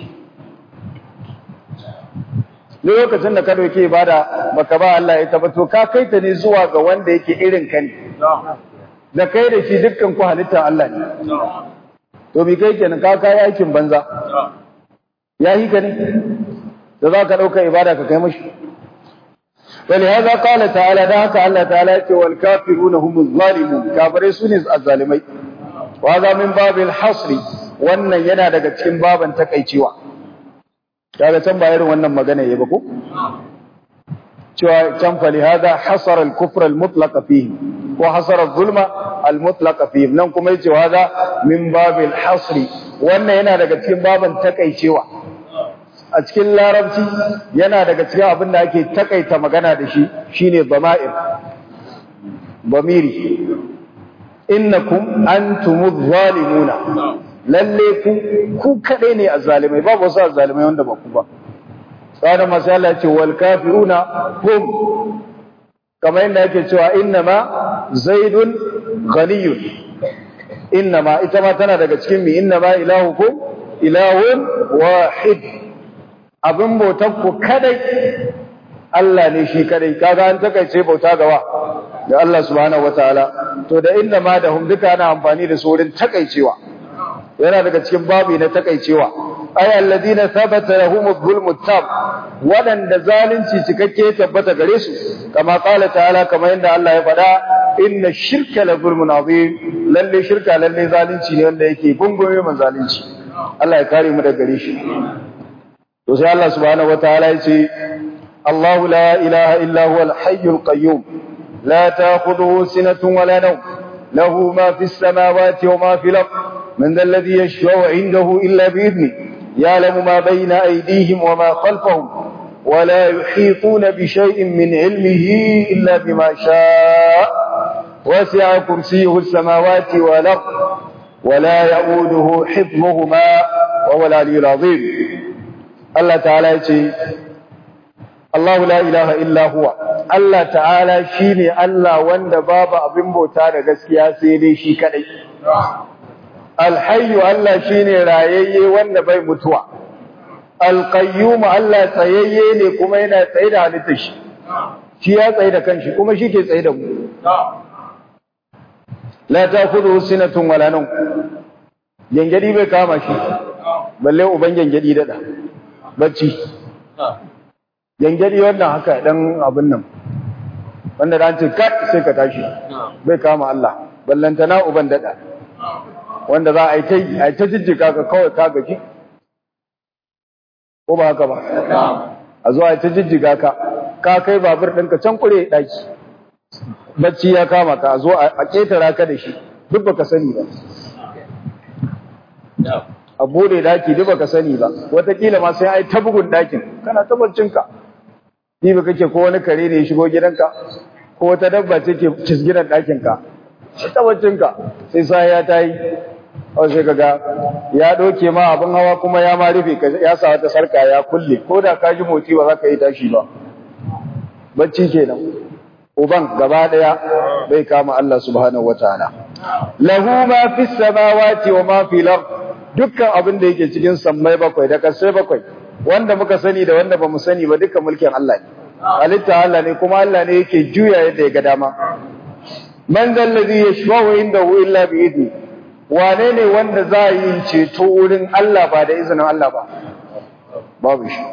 lokacin da ka dauke ibada baka ba Allah ya tabbato ka kai ta ne zuwa ga wanda yake irin ka ne da kai da shi dukkan ku halittar Allah ne to mi kai kenan ka kai aikin banza yayi ka ne da za ka dauka ibada ka kai mashi ولهذا قال تعالى ذاك الله تعالى والكافرون هم الظالمون كافرين سنة الظالمين وهذا من باب الحصر wannan yana daga cikin baban takeicewa kaga can ba irin wannan magana yayi ba ko cewa can fali hada hasara al-kufr al-mutlaq fihi wa hasara al-zulma al-mutlaq fihi nan kuma yace hada min babil hasri wannan yana daga cikin baban takaicewa a cikin larabci yana daga cikin abin da ake takaita magana da shi shine dama'ir bamiri innakum antumuz zalimuna lalle ku ku kadai ne azzalimai babu wasu azzalimai wanda ba ku ba sai masu Allah ce wal kafiruna hum kamar yadda yake cewa innama zaidun ghaniyun innama ita ma tana daga cikin mi innama ilahukum ilahun wahid abin bautar ku kadai Allah ne shi kadai kaga an takaice bauta gawa da Allah subhanahu wataala to da innama da hum duka ana amfani da su wurin takaicewa yana daga cikin babi na takaicewa ay alladina thabata lahum adh-dhulmu tab wadanda zalunci cikakke tabbata gare su kama qala ta'ala kamar yadda Allah ya faɗa inna shirka la zulmun azim lalle shirka lalle zalunci ne wanda yake gungume man zalunci Allah ya kare mu daga gare shi to sai Allah subhanahu wataala ya ce Allahu la ilaha illa huwa al-hayyul qayyum la ta'khudhuhu sinatun wa la nawm lahu ma fis samawati wa ma fil ard من ذا الذي يشفع عنده إلا بإذنه يعلم ما بين أيديهم وما خلفهم ولا يحيطون بشيء من علمه إلا بما شاء وسع كرسيه السماوات والأرض ولا يؤوده حفظهما وهو العلي العظيم الله تعالى يقول الله لا إله إلا هو الله تعالى شيني الله وند بابا أبن بوتار غسكيا سيدي شي كدي الحي الله شيني رايي wanda bai mutuwa alqayyum Allah tsayayye ne kuma yana tsaye da halittar shi shi ya tsaye da kanshi kuma shi ke tsaye da mu la ta'khudhu sinatun wala nawm gengedi bai kama shi balle uban gengedi dada bacci gengedi wannan haka dan abin nan wanda dan ce kat sai ka tashi bai kama Allah ballantana uban dada wanda za a yi ta yi a ta jijjiga ka kawai ka gaji ko ba haka ba a zo a yi ta jijjiga ka ka kai babur ɗinka can kure ɗaki bacci ya kama ka a zo a ƙetara ka da shi duk baka sani ba a bude ɗaki duk baka sani ba wataƙila ma sai a yi ta bugun ɗakin kana ta barcinka ni ba kake ko wani kare ne ya shigo gidanka ko wata dabba ce ke cisgiran ɗakinka shi ta barcinka sai sa ya ta yi kawai sai kaga ya doke ma abin hawa kuma ya ma rufe ya sa wata sarka ya kulle ko da ka ji motsi ba za ka yi tashi ba bacci kenan uban gaba daya bai kama Allah subhanahu wataala lahu ma fis samawati wa ma fil ard dukkan abin da yake cikin sammai bakwai da kasai bakwai wanda muka sani da wanda bamu sani ba dukkan mulkin Allah ne halitta Allah ne kuma Allah ne yake juya yadda ya ga dama man zal ladhi yashfa'u indahu illa bi idni wane ne wanda za yi ceto wurin Allah ba da izinin Allah ba babu shi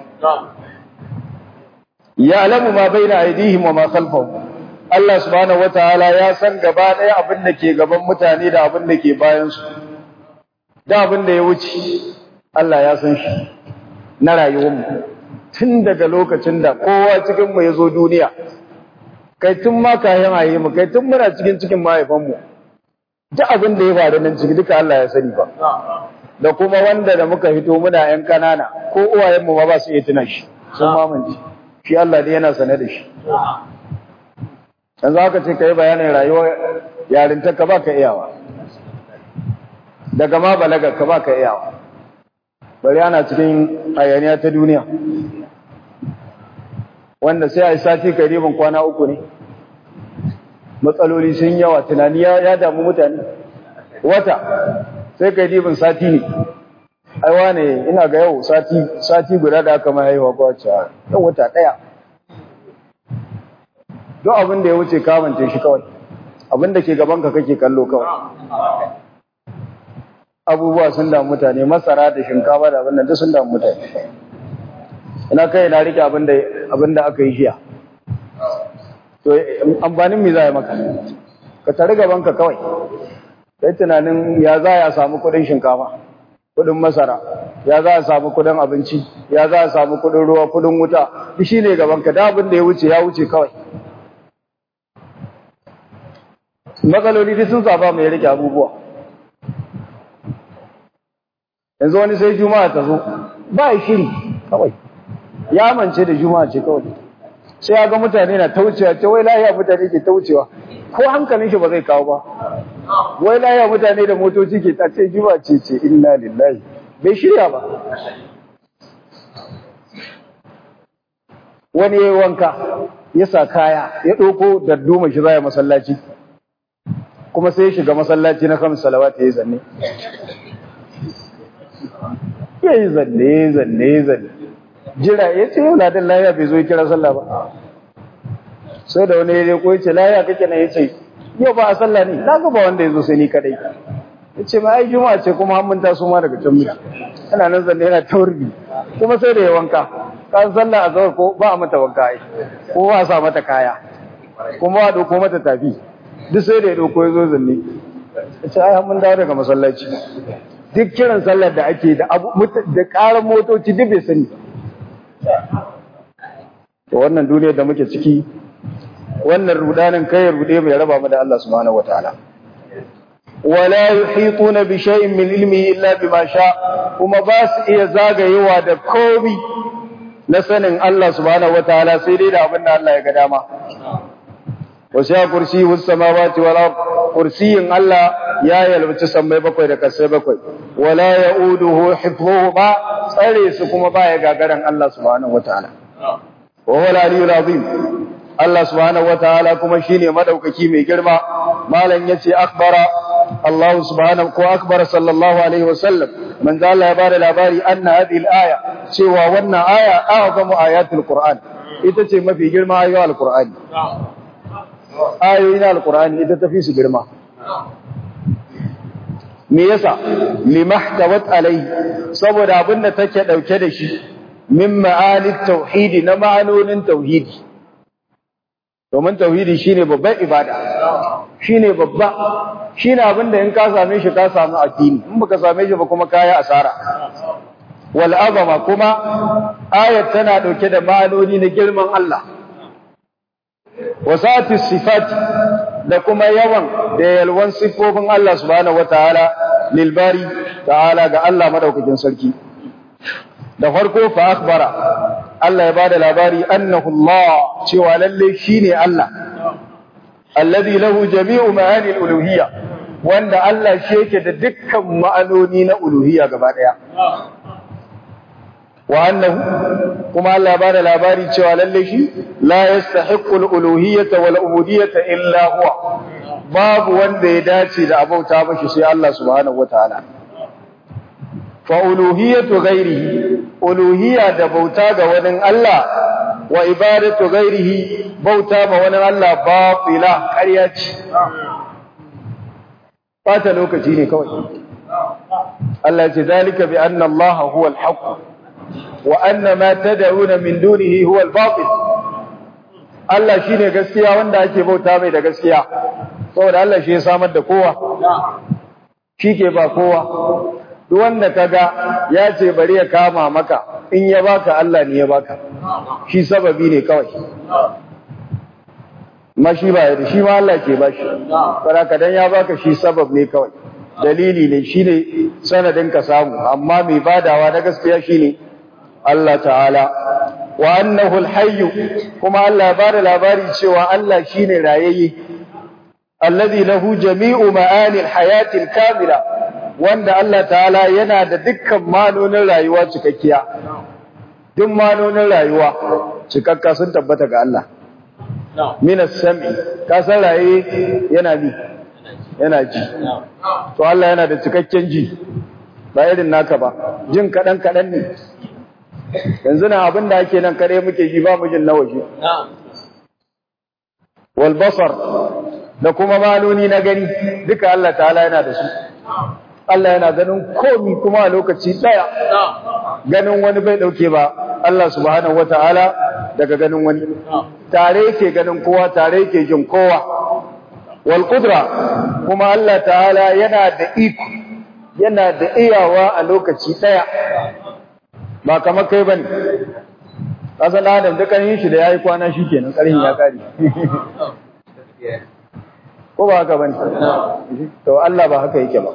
ya alamu ma baina aydihim wa ma khalfahum Allah subhanahu wataala ya san gaba ɗaya abin da ke gaban mutane da abin da ke bayan su da abin da ya wuce Allah ya san shi na rayuwar mu tun daga lokacin da kowa cikin mu ya zo duniya kai tun ma kayan ayi mu kai tun muna cikin cikin mahaifan mu duk abin da ya faru nan ciki duka Allah ya sani ba da kuma wanda da muka fito muna yan kanana ko uwayenmu ma ba su iya tuna shi sun mamanci shi Allah dai yana sane da shi yanzu haka ce kai bayanin rayuwar yarinta ka baka iyawa daga ma balaga ka baka iyawa bari ana cikin hayaniya ta duniya wanda sai a yi sati karibin kwana uku ne matsaloli sun yawa tunani ya damu mutane wata sai kai dibin sati ne aiwa ne ina ga yau sati sati guda da aka mai haihuwa ko wacce yau wata daya duk abin da ya wuce kamance shi kawai abin da ke gaban ka kake kallo kawai abubuwa sun damu mutane masara da shinkafa da abin da duk sun damu mutane ina kai na rike abin da abin da aka yi jiya to amfanin me za ya maka ka tare gaban ka kawai sai tunanin ya za ya samu kudin shinkafa kudin masara ya za a samu kudin abinci, ya za a samu kudin ruwa, kudin wuta, shi ne gaban ka, da abin da ya wuce ya wuce kawai. Matsaloli duk sun saba mai rike abubuwa. Yanzu wani sai juma'a ta zo, ba ya shiri kawai, ya mance da juma'a ce kawai. Sai ya ga mutane na taucewa, ce wai lahiya mutane ke taucewa, ko hankalin shi ba zai kawo ba. Wai lahiya mutane da motoci ke ta ce juma'a ce ce inna lillahi. Bai shirya ba. Wani ya yi wanka, ya sa kaya, ya ɗauko darduma shi zaya masallaci, kuma sai ya shiga masallaci na kamar salawat ya yi zanne. Ya yi zanne, ya yi zanne, ya yi zanne. Jira ya ce yau ladan lahiya bai zo ya kira sallah ba. Sai da wani ya ko ya ce lahiya kake na ya ce, yau ba a sallah ne, na gaba wanda ya zo sai ni kadai. Ya ce ma ai juma'a ce kuma an munta su ma daga can miki. Yana nan zanne yana taurbi, kuma sai da ya wanka. Kan sallah a zawar ko ba a mata wanka ai, ko ba a sa mata kaya, kuma ba a ɗauko mata tafi. Duk sai da ya ɗauko ya zo zanne. Ya ce ai mun dawo daga masallaci. Duk kiran sallar da ake da da ƙarar motoci duk bai sani. To wannan duniyar da muke ciki, wannan rudanin kai rude mai raba mu da Allah subhanahu wataala. Wala yuhituna bi shay'in min ilmihi illa bima sha, kuma ba su iya zagayewa da komi na sanin Allah subhanahu wataala sai dai da abin da Allah ya ga dama. Wasiya kursiyyu samawati wal ard, kursiyin Allah ya yalwaci sammai bakwai da kasai bakwai. Wala yauduhu hifdhuhuma, tsare su kuma baya gagaran Allah subhanahu wataala. Wa huwa al-aliyyul azim, Allah subhanahu wataala kuma shine madaukaki mai girma. Malam yace akbara Allah subhanahu ko akbar sallallahu alaihi wasallam, manzo Allah ya bada labari anna hadhihi al-aya, cewa wannan aya a'zamu ayatul Qur'an, ita ce mafi girma ayoyin al-Qur'ani. Ayoyin al-Qur'ani ita tafi su girma. Me yasa? Limahtawat alai, saboda abinda take dauke da shi min ma'anit tauhidi, na ma'anonin tauhidi. Domin tauhidi shine babban ibada, shine babba, shine abinda in ka same shi ka samu addini, in baka same shi ba kuma kaya asara. Wal azama, kuma ayat tana dauke da ma'anoni na girman Allah. Wasati sifat, da kuma yawan da yalwan sifofin Allah subhanahu wataala lil bari ta'ala, ga Allah madaukakin sarki. Da farko fa akhbara, Allah ya bada labari annahu Allah, cewa lalle shine Allah, alladhi lahu jami'u ma'ani al-uluhiyya, wanda Allah shi yake da dukkan ma'anoni na uluhiyya gaba daya. Wa annahu, kuma Allah ya bada labari cewa lalle shi la yastahiqqu al-uluhiyyata wal ubudiyyata illa huwa, babu wanda ya dace da abauta mashi sai Allah subhanahu wataala. Fa uluhiyyatu ghairihi, uluhiyya da bauta ga wani Allah, wa ibadatu ghairihi, bauta ma wani Allah batila, ƙarya ce, bata lokaci ne kawai. Allah ce zalika bi anna Allah huwa al-haqq wa anna ma tad'una min dunihi huwa al-batil. Allah shine gaskiya wanda ake bauta mai da gaskiya, saboda Allah shi ya samar da kowa, shi ke ba kowa. Duk wanda kaga ya ce bari ya kama maka, in ya baka Allah ne ya baka, shi sababi ne kawai. Ma shi ba ya shi ma Allah ke ba shi, baraka dan ya baka shi sabab ne kawai, dalili ne, shi ne sanadin ka samu, amma mai badawa na gaskiya shi ne Allah ta'ala. Wa annahu al-hayyu, kuma Allah ya bada labari cewa Allah shine rayayye, alladhi lahu jami'u ma'ani al-hayati al-kamila, wanda Allah ta'ala yana da dukkan manonin rayuwa cikakkiya. Duk manonin rayuwa cikakka sun tabbata ga Allah. Min as-sam'i, ka san raye yana bi, yana ji. To Allah yana da cikakken ji, ba irin naka ba, jin kadan kadan ne. Yanzu na abin da ake nan kare muke ji, ba mu jin na waje. Wal basar, da kuma manoni na gani, duka Allah ta'ala yana da su. Allah yana ganin komi kuma a lokaci daya, ganin wani bai dauke ba Allah subhanahu wata'ala daga ganin wani, tare yake ganin kowa, tare yake jin kowa. Wal qudra, kuma Allah ta'ala yana da iko yana da iyawa a lokaci daya ba kamar kai bane kasan adam da karin shi da yayi kwana shikenan karin ya kare ko ba haka bane to Allah ba haka yake ba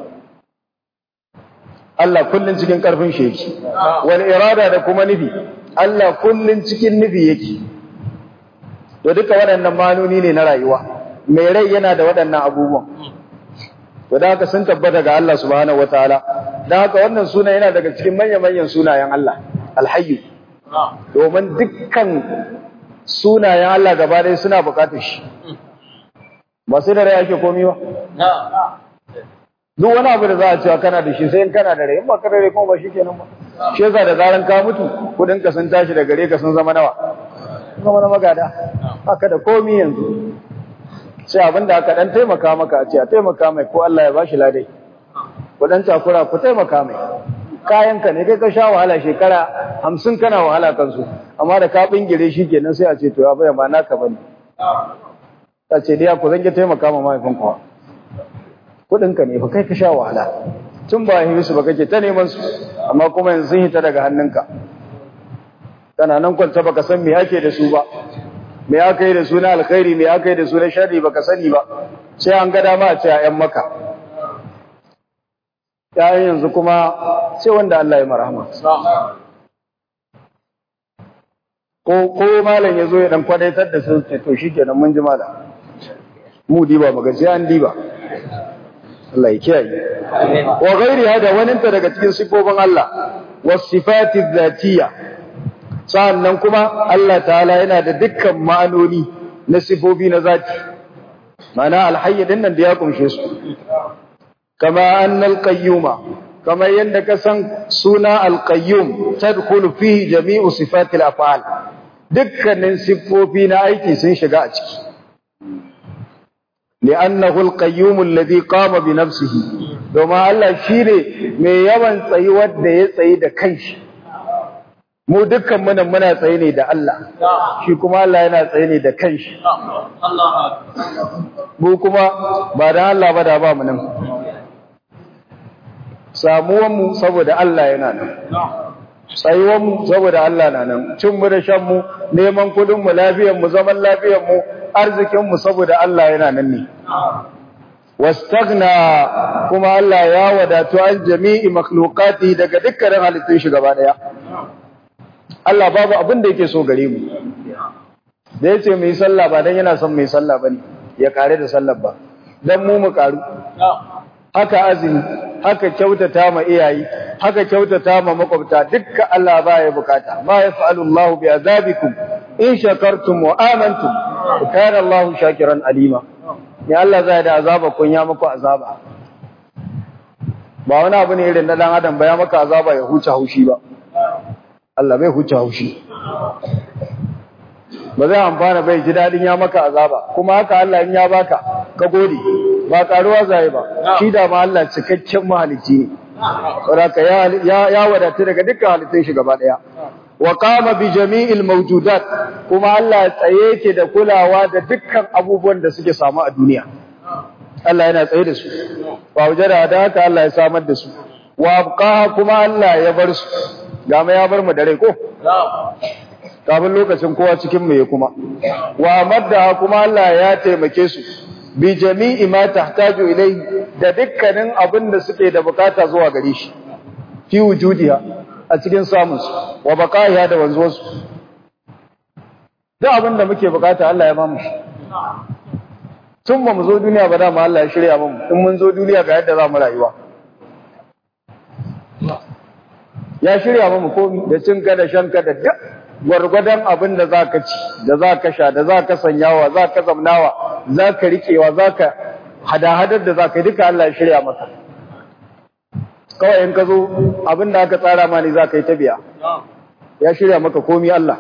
Allah kullun cikin karfin shi yake wal irada da kuma nufi Allah kullun cikin nufi yake to duka waɗannan manoni ne na rayuwa mai rai yana da waɗannan abubuwan to da haka sun tabbata ga Allah subhanahu wataala dan haka wannan suna yana daga cikin manyan-manyan sunayen Allah alhayyu domin dukkan sunayen Allah gaba ɗaya suna buƙatar shi ba sai da rai ake komi ba duk wani abu da za a cewa kana da shi sai in kana da rai in ba ka da rai kuma ba shi kenan ba shi yasa da zaran ka mutu kudin ka sun tashi da gare ka sun zama nawa sun zama na magada haka da komi yanzu sai abin da aka dan taimaka maka a ce a taimaka mai ko Allah ya bashi ladai ku dan takura ku taimaka mai kayanka ne kai ka sha wahala shekara hamsin kana wahala kansu amma da ka bingire shi kenan sai a ce to ya baya ma naka bane ta ce dai ku zan ki taimaka ma mahaifin ku kudinka ne fa kai ka sha wahala tun ba yi su ba kake ta neman su amma kuma yanzu sun hita daga hannunka kana nan kwanta baka san me ake da su ba me aka yi da su na alkhairi me aka yi da su na sharri baka sani ba sai an ga dama a ce a yan maka yayin yanzu kuma sai wanda Allah ya marhama ko ko malam yazo ya dan kwadaitar da su to shikenan mun ji malam mu diba maga sai an diba Allah ya kiyaye wa gairi hada waninta daga cikin sifofin Allah was sifati dhatiyya sannan kuma Allah ta'ala yana da dukkan ma'anoni na sifofi na zati mana alhayy din nan da ya kunshe su kama annal qayyuma kama yanda ka san suna alqayyum tadkhulu fihi jami'u sifatil af'al dukkanin sifofi na aiki sun shiga a ciki li'annahu alqayyum alladhi qama bi nafsihi domin Allah shine mai yawan tsayuwar da ya tsayi da kanshi mu dukkan mu nan muna tsaye ne da Allah shi kuma Allah yana tsaye ne da kanshi mu kuma ba da Allah ba da ba mu nan samuwan mu saboda Allah yana nan tsayuwan mu saboda Allah na nan cin mu da shan mu neman kudin mu lafiyar mu zaman lafiyar mu arzikin mu saboda Allah yana nan ne wastaghna kuma Allah ya wadatu an jami'i makhluqati daga dukkanin halittun shi gaba daya Allah babu abin da yake so gare mu da yace mu yi sallah ba dan yana son mu yi sallah bane ya kare da sallar ba dan mu mu karu haka azumi haka kyautata ma iyayi haka kyautata ma makwabta dukkan Allah ba ya bukata ma yaf'alu Allahu bi azabikum in shakartum wa amantum kana Allahu shakiran alima ya Allah zai da azaba kun ya muku azaba ba wani abu ne irin na dan adam ba ya maka azaba ya huce haushi ba Allah bai huce haushi ba zai amfana bai ji dadin ya maka azaba kuma haka Allah in ya baka ka gode ba karuwa zai ba shi da ma Allah cikakken mahalici ne saboda ya ya wadata daga dukkan halittun shi gaba daya wa qama bi jami'il mawjudat kuma Allah tsaye yake da kulawa da dukkan abubuwan da suke samu a duniya Allah yana tsaye da su ba wajada da haka Allah ya samar da su wa abqaha kuma Allah ya bar su ga ya bar mu da rai ko kafin lokacin kowa cikin mu ya kuma wa madda kuma Allah ya taimake su bi jami'i ma tahtaju ilayhi da dukkanin abin da suke da bukata zuwa gare shi fi wujudiha a cikin samun su wa baqaiha da wanzuwar su duk abin da muke bukata Allah ya bamu shi tun ba mu zo duniya ba da mu Allah ya shirya mu in mun zo duniya ga yadda za mu rayuwa ya shirya mu komai da cinka da shanka da duk gwargwadon abin da za ka ci da za ka sha da za ka sanyawa za ka zamnawa za ka riƙewa za ka hada-hadar da za ka duka Allah ya shirya maka kawai in ka zo abin da aka tsara ma ne za ka yi ta biya ya shirya maka komi Allah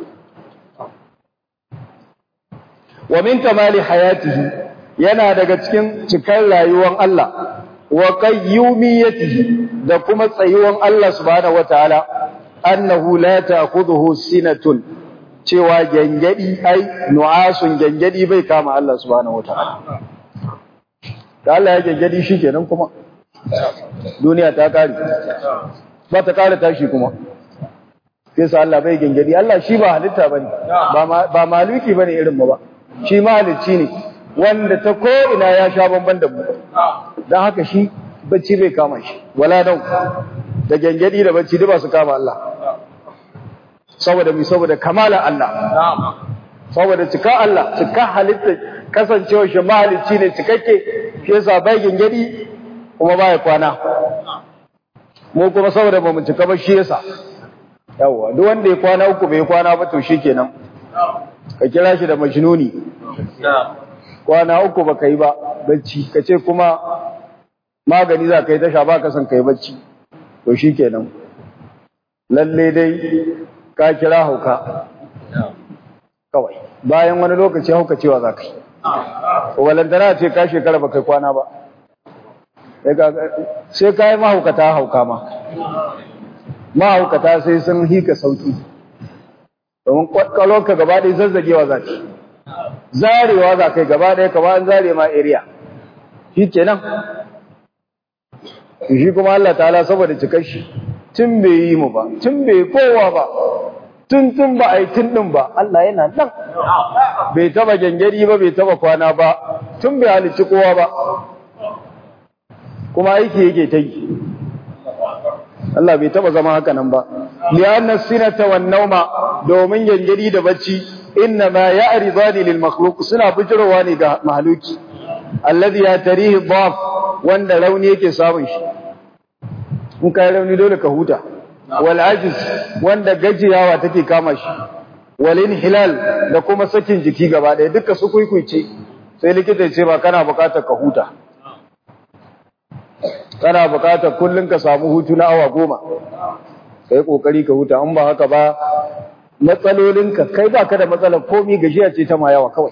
wa min kamali hayatihi yana daga cikin cikar rayuwar Allah wa qayyumiyatihi da kuma tsayuwan Allah subhanahu wataala annahu la ta'khudhuhu sinatun cewa gangadi ai nu'asun gangadi bai kama Allah subhanahu wataala da Allah ya gangadi shikenan kuma duniya ta kare ba ta kare tashi kuma sai sa Allah bai gengedi Allah shi ba halitta bane ba ba maliki bane irin mu ba shi mahalicci ne wanda ta ko ina ya sha bamban da mu dan haka shi bacci bai kama shi wala dau da gengedi da bacci duk ba su kama Allah saboda mi saboda kamala Allah saboda cika Allah cika halitta kasancewa shi mahalicci ne cikakke shi yasa bai gengedi kuma baya kwana mu kuma saboda ba mu cika ba shi yasa yawa duk wanda ya kwana uku bai kwana ba to shikenan ka kira shi da majnuni kwana uku baka yi ba bacci kace kuma magani za ka yi tasha ba ka san kai bacci to shikenan lalle dai ka kira hauka kawai bayan wani lokaci hauka cewa za ka yi walantana ce ka shekara baka kwana ba sai ka yi mahaukata hauka ma mahaukata sai sun hika sauki domin kwalonka gaba ɗaya zazzagewa za ki zarewa za kai gaba ɗaya kama an zare ma area shi kenan shi kuma Allah ta'ala saboda cikar shi tun bai yi mu ba tun bai kowa ba tun tun ba a yi tun ɗin ba Allah yana nan bai taba gangari ba bai taba kwana ba tun bai halicci kowa ba kuma aiki yake ta yi Allah bai taba zama haka nan ba li'anna sinata wan nauma domin gangari da bacci inna ma ya'ridani lil makhluq suna bijirowa ne ga mahluki alladhi yatarihi dhaf wanda rauni yake samun shi in kai rauni dole ka huta wal ajiz wanda gajiyawa take kama shi wal inhilal da kuma sakin jiki gaba daya duka su kuikuice sai likita ya ce ba kana bukatar ka huta kana bukatar kullun ka samu hutu na awa goma kai kokari ka huta in ba haka ba matsalolinka kai baka da matsalar komai gajiya ce ta mayawa kawai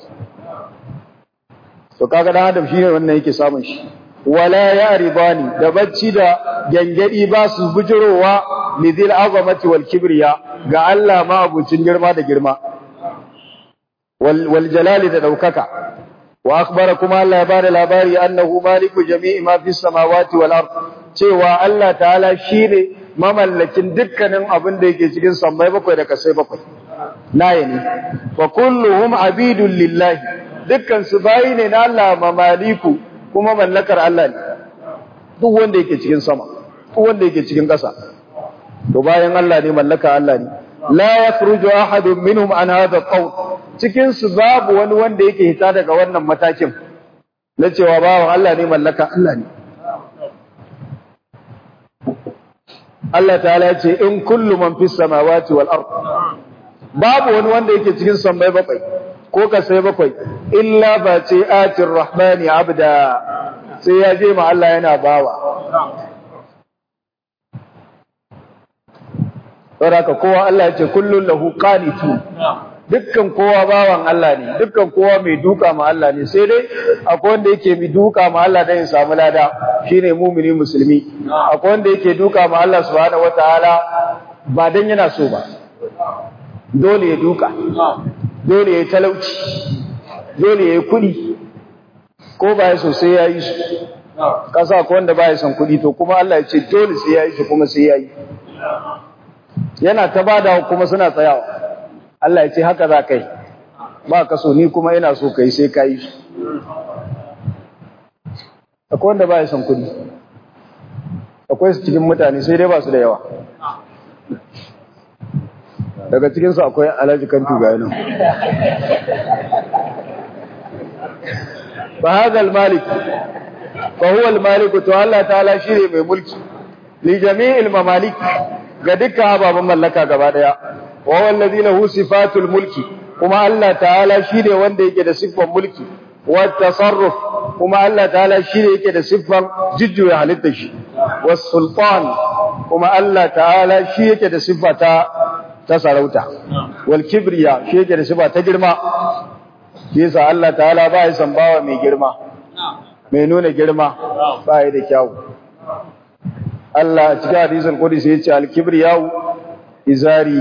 to kaga dan adam shine wannan yake samun shi wala ya ribani da bacci da gangadi ba su bujirowa lidil azamati wal kibriya ga Allah ma abucin girma da girma wal wal jalali da daukaka wa akhbara kuma Allah ya bada labari annahu maliku jami'i ma fis samawati wal ard cewa Allah ta'ala shine mamallakin dukkanin abin da yake cikin sammai bakwai da kasai bakwai naye ne wa kulluhum abidun lillahi dukkan su bayi ne na Allah mamaliku kuma mallakar Allah ne duk wanda yake cikin sama duk wanda yake cikin ƙasa to bayan Allah ne mallaka Allah ne la yakhruju ahadun minhum an hadha qawl cikin su babu wani wanda yake hita daga wannan matakin na cewa bawan Allah ne mallaka Allah ne Allah ta'ala ya ce in kullu man fis samawati wal ard babu wani wanda yake cikin sammai bakwai ko kasai bakwai illa ba ce atir rahmani abda sai ya je ma Allah yana bawa saboda kowa Allah ya ce kullun lahu qanitu dukkan kowa bawan Allah ne dukkan kowa mai duka ma Allah ne sai dai akwai wanda yake mai duka ma Allah dan ya samu lada shine mu'mini musulmi akwai wanda yake duka ma Allah subhanahu wataala ba dan yana so ba dole ya duka dole ya talauci dole ya kudi ko ba ya so sai ya yi su kasa ko wanda ba ya son kudi to kuma Allah ya ce dole sai ya yi su kuma sai ya yi yana ta bada kuma suna tsayawa Allah ya ce haka za ka yi ba ka so ni kuma ina so ka yi sai ka yi su akwai wanda ba ya son kudi akwai su cikin mutane sai dai ba su da yawa daga cikinsu akwai alhaji kantu ga yanan fa hadha al-malik fa huwa al-malik to Allah ta'ala shine mai mulki li jami'il mamalik ga dukkan ababen mallaka gaba daya wa huwa alladhi lahu sifatul mulki kuma Allah ta'ala shine wanda yake da siffar mulki wa tasarruf kuma Allah ta'ala shine yake da siffar jujjuya halitta shi was sultan kuma Allah ta'ala shi yake da siffa ta ta sarauta wal kibriya shi yake da sifa ta girma yasa Allah ta'ala ba ya san bawa mai girma mai nuna girma ba ya da kyau Allah cikin hadisul qudsi yace al kibriya izari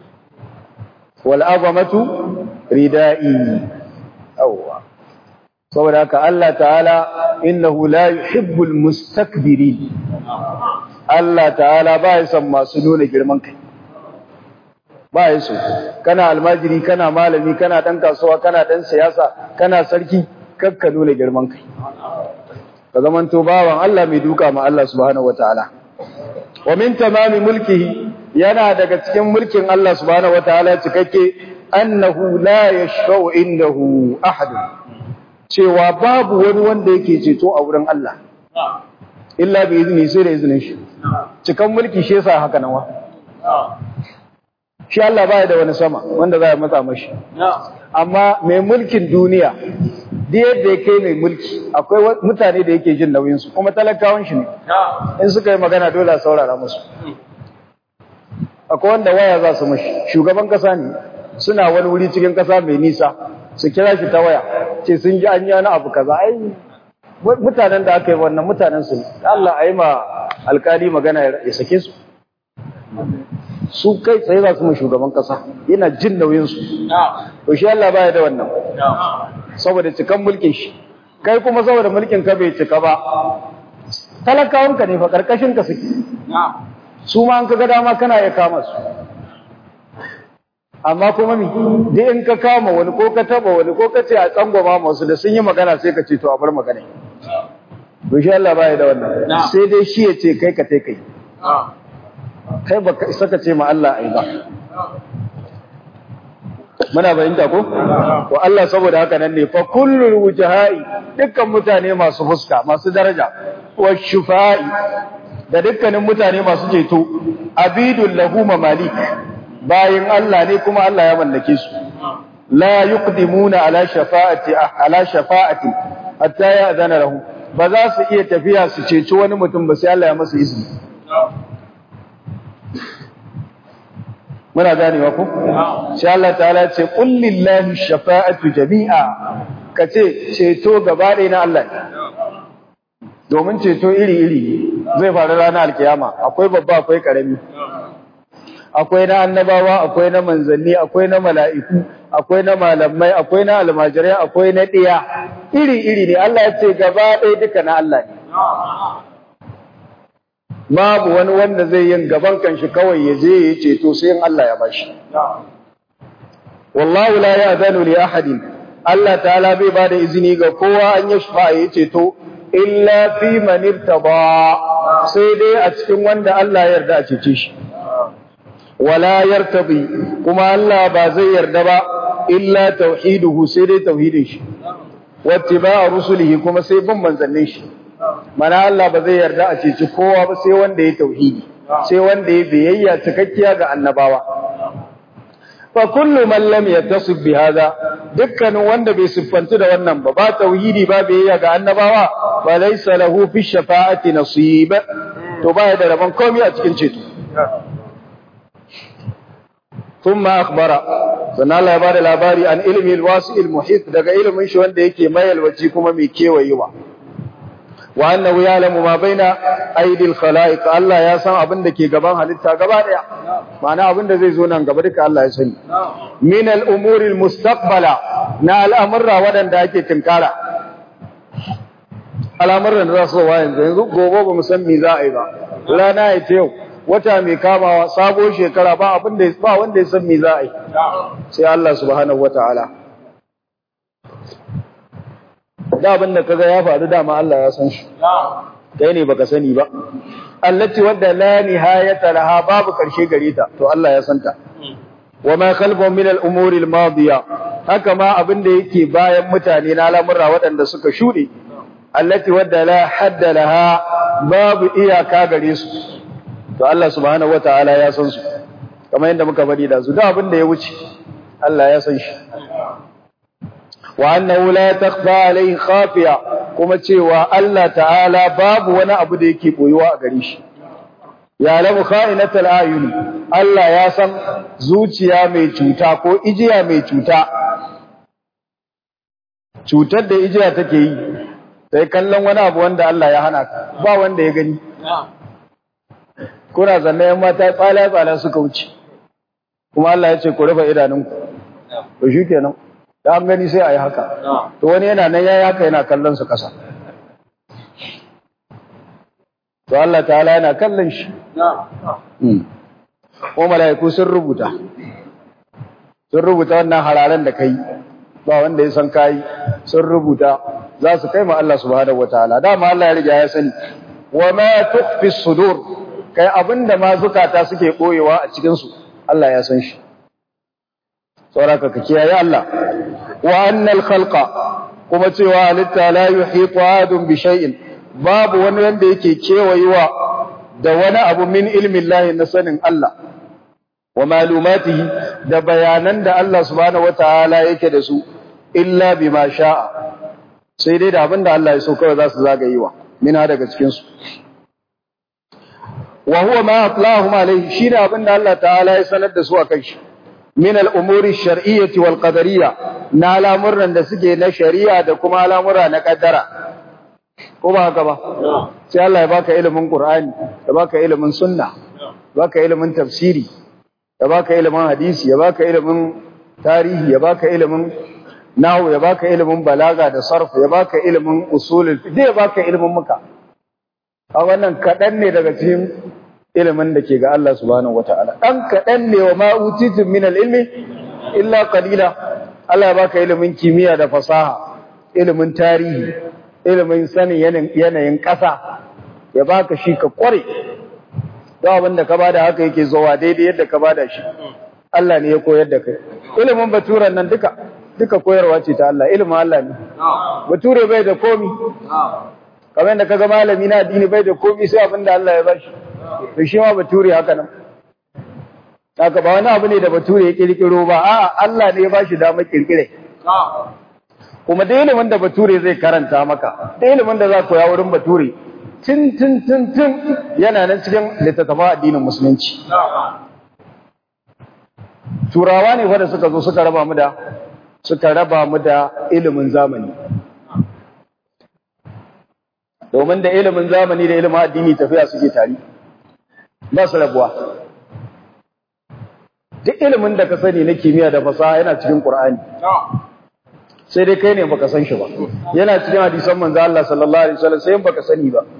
wal azamatu ridai awwa saboda haka Allah ta'ala innahu la yuhibbul mustakbirin Allah ta'ala ba ya san masu nuna girman kai ba ya so kana almajiri kana malami kana dan kasuwa kana dan siyasa kana sarki kakka nuna girman kai ka zamanto bawan Allah mai duka ma Allah subhanahu wataala wa min tamami mulkihi yana daga cikin mulkin Allah subhanahu wataala cikakke annahu la yashfa'u indahu ahad cewa babu wani wanda yake ceto a wurin Allah illa bi izini sai da izinin shi cikan mulki shi yasa haka nan wa shi Allah baya da wani sama wanda za ya matsa mashi amma mai mulkin duniya da yadda ya kai mai mulki akwai mutane da yake jin nauyinsu kuma talakawan shi ne in suka yi magana dole a saurara musu akwai wanda waya za su mashi shugaban kasa ne suna wani wuri cikin kasa mai nisa su kira shi ta waya ce sun ji an yi wani abu kaza ai mutanen da aka yi wannan mutanen su Allah a yi ma alkali magana ya sake su su kai tsaye za su mu shugaban kasa yana jin nauyinsu to shi Allah baya da wannan saboda cikan mulkin shi kai kuma saboda mulkin ka bai cika ba talakawanka ne fa karkashin ka suke su ma an ka ga dama kana ya kama su amma kuma mi dai in ka kama wani ko ka taba wani ko ka ce a tsangwama masu da sun yi magana sai ka ce to a bar magana to shi Allah baya da wannan sai dai shi ya ce kai ka tai kai kai baka isa ka ce ma Allah ai ba muna bayyana ko to Allah saboda haka nan ne fa kullul wujahai dukkan mutane masu fuska masu daraja wa shufai da dukkanin mutane masu ceto abidul lahu mamalik bayin Allah ne kuma Allah ya mallake su la yuqdimuna ala shafa'ati ala shafa'ati hatta ya'zana lahu ba za su iya tafiya su ceci wani mutum ba sai Allah ya masa izini muna ganewa ko sai Allah ta'ala ce qul lillahi shafa'atu jami'a kace ceto gaba ɗaya na Allah domin ceto iri iri zai faru ranar alkiyama akwai babba akwai karami akwai na annabawa akwai na manzanni akwai na mala'iku akwai na malamai akwai na almajirai akwai na diya iri iri ne Allah ya ce gaba ɗaya duka na Allah ne babu wani wanda zai yin gaban kanshi kawai ya je ya ceto sai in Allah ya bashi wallahu la ya'zanu li ahadin Allah ta'ala bai bada izini ga kowa an yashfa ya ceto illa fi man irtaba sai dai a cikin wanda Allah ya yarda a cece shi wala yartabi kuma Allah ba zai yarda ba illa tauhiduhu sai dai tauhidin shi wattiba'a rusulihi kuma sai bin manzannin shi mana Allah ba zai yarda a ceci kowa ba sai wanda ya tauhidi sai wanda ya biyayya cikakkiya ga annabawa fa kullu man lam yattasib bi hada dukkanin wanda bai siffantu da wannan ba ba tauhidi ba biyayya ga annabawa ba laysa lahu fi shafa'ati nasib to ba da rabon komai a cikin ceto thumma akhbara sannan Allah ya bada labari an ilmi alwasi' almuhit daga ilmin shi wanda yake mayalwaci kuma mai kewayewa wa annahu ya'lamu ma baina aydil khalaiq Allah ya san abin da ke gaban halitta gaba daya ma'ana abin da zai zo nan gaba duka Allah ya sani min al-umuri al-mustaqbala na al'amurra wadanda ake tinkara al'amuran da za su wa yanzu yanzu gobe ba mu san me za a yi ba rana ya ce yau wata mai kamawa sabo shekara ba abin da ba wanda ya san me za a yi sai Allah subhanahu wataala da abin da kaga ya faru dama Allah ya san shi kai ne baka sani ba allati wadda la nihayata laha babu karshe gare ta to Allah ya santa wama khalfu min al-umuri al-madiya haka ma abin da yake bayan mutane na lamurra waɗanda suka shude allati wadda la hadda laha babu iyaka gare su to Allah subhanahu wataala ya san su kamar yadda muka bari da su da abin da ya wuce Allah ya san shi wa annahu la takhfa alayhi khafiya kuma cewa Allah ta'ala babu wani abu da yake boyuwa a gare shi ya lamu kha'inatul ayuni Allah ya san zuciya mai cuta ko ijiya mai cuta cutar da ijiya take yi sai kallon wani abu wanda Allah ya hana ba wanda ya gani kuna zanne yan mata tsala tsala suka wuce kuma Allah ya ce ku rufe idanunku to shikenan da an gani sai a yi haka to wani yana nan ya yi haka yana kallon su kasa to Allah ta'ala yana kallon shi ko mala'iku sun rubuta sun rubuta wannan hararen da kai ba wanda ya san kai sun rubuta za su kai ma Allah subhanahu wataala dama Allah ya riga ya sani wa ma tukhfi sudur kai abinda ma zukata suke koyewa a cikin su Allah ya san shi sauraka ka kiyaye Allah wa annal khalqa kuma cewa halitta la yuhitu adun bi shay'in babu wani wanda yake kewayewa da wani abu min ilmin Allah na sanin Allah wa malumatihi da bayanan da Allah subhanahu wataala yake da su illa bima sha'a sai dai da abinda Allah ya so kawai za su zagayewa mina daga cikin su wa huwa ma atlahum alayhi shi da abinda Allah ta'ala ya sanar da su akan shi min al-umuri ash-shar'iyyah wal qadariyya na al'amuran da suke na shari'a da kuma al'amura na kaddara ko ba haka ba sai Allah ya baka ilimin Qur'ani ya baka ilimin sunna ya baka ilimin tafsiri ya baka ilimin hadisi ya baka ilimin tarihi ya baka ilimin nahwu ya baka ilimin balaga da sarf ya baka ilimin usulul fiqh ya baka ilimin muka a wannan kadan ne daga cikin ilimin da ke ga Allah subhanahu wataala dan kadan ne wa ma utitum min al-ilmi illa qalila Allah ya baka ilimin kimiyya da fasaha ilimin tarihi ilimin sanin yanayin ƙasa ya baka shi ka kware da abin da ka bada haka yake zuwa daidai yadda ka bada shi Allah ne ya koyar da kai ilimin baturan nan duka duka koyarwa ce ta Allah ilimin Allah ne bature bai da komi kamar da kaga malami na addini bai da komi sai abin da Allah ya bashi to shi ma bature haka nan haka ba wani abu ne da bature ya kirkiro ba a'a Allah ne ya bashi damar kirkire kuma da ilimin da bature zai karanta maka da ilimin da za ku ya wurin bature tun tun tun tun yana nan cikin littattafan addinin musulunci turawa ne wanda suka zo suka raba mu da suka raba mu da ilimin zamani domin da ilimin zamani da ilimin addini tafiya suke tare ba su rabuwa duk ilimin da ka sani na kimiyya da fasaha yana cikin Qur'ani sai dai kai ne baka san shi ba yana cikin hadisan manzo Allah sallallahu alaihi wasallam sai baka sani ba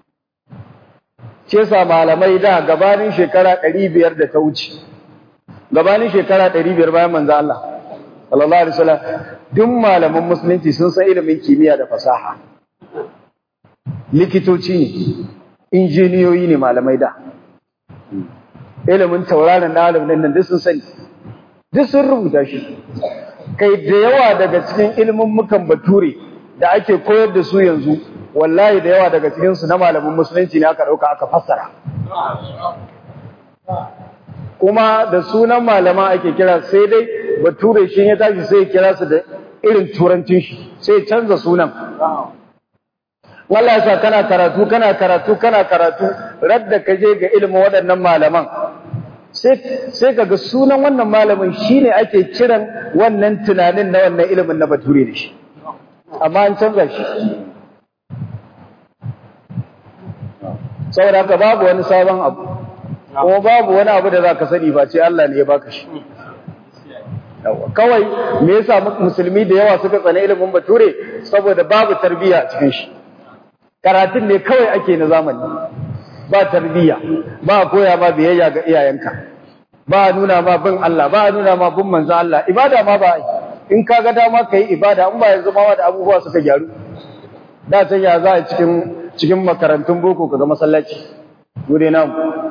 ce sa malamai da gabanin shekara ɗari biyar da ta wuce gabanin shekara ɗari biyar bayan manzo Allah sallallahu alaihi wasallam duk malaman musulunci sun san ilimin kimiyya da fasaha likitoci ne injiniyoyi ne malamai da ilimin tauraron da alamin nan duk sun sani duk sun rubuta shi kai da yawa daga cikin ilimin mukan bature da ake koyar da su yanzu wallahi da yawa daga cikin su na malamin musulunci ne aka dauka aka fassara kuma da sunan malama ake kira sai dai bature shi ya tashi sai ya kira su da irin turancin shi sai ya canza sunan wallahi sa kana karatu kana karatu kana karatu radda ka je ga ilimin waɗannan malaman sai kaga sunan wannan malamin shine ake kiran wannan tunanin na wannan ilimin na bature da shi amma an canza shi saboda haka babu wani sabon abu kuma babu wani abu da zaka sani ba ce Allah ne ya baka shi kawai me yasa musulmi da yawa suka tsane ilimin bature saboda babu tarbiyya a cikin shi karatun ne kawai ake na zamani ba tarbiyya ba koya ma biyayya ga iyayenka ba nuna ma bin Allah ba nuna ma bin manzo Allah ibada ma ba in ka ga dama kai ibada in ba yanzu ma da abubuwa suka gyaru da can ya za a cikin cikin makarantun boko kaga masallaci gure namu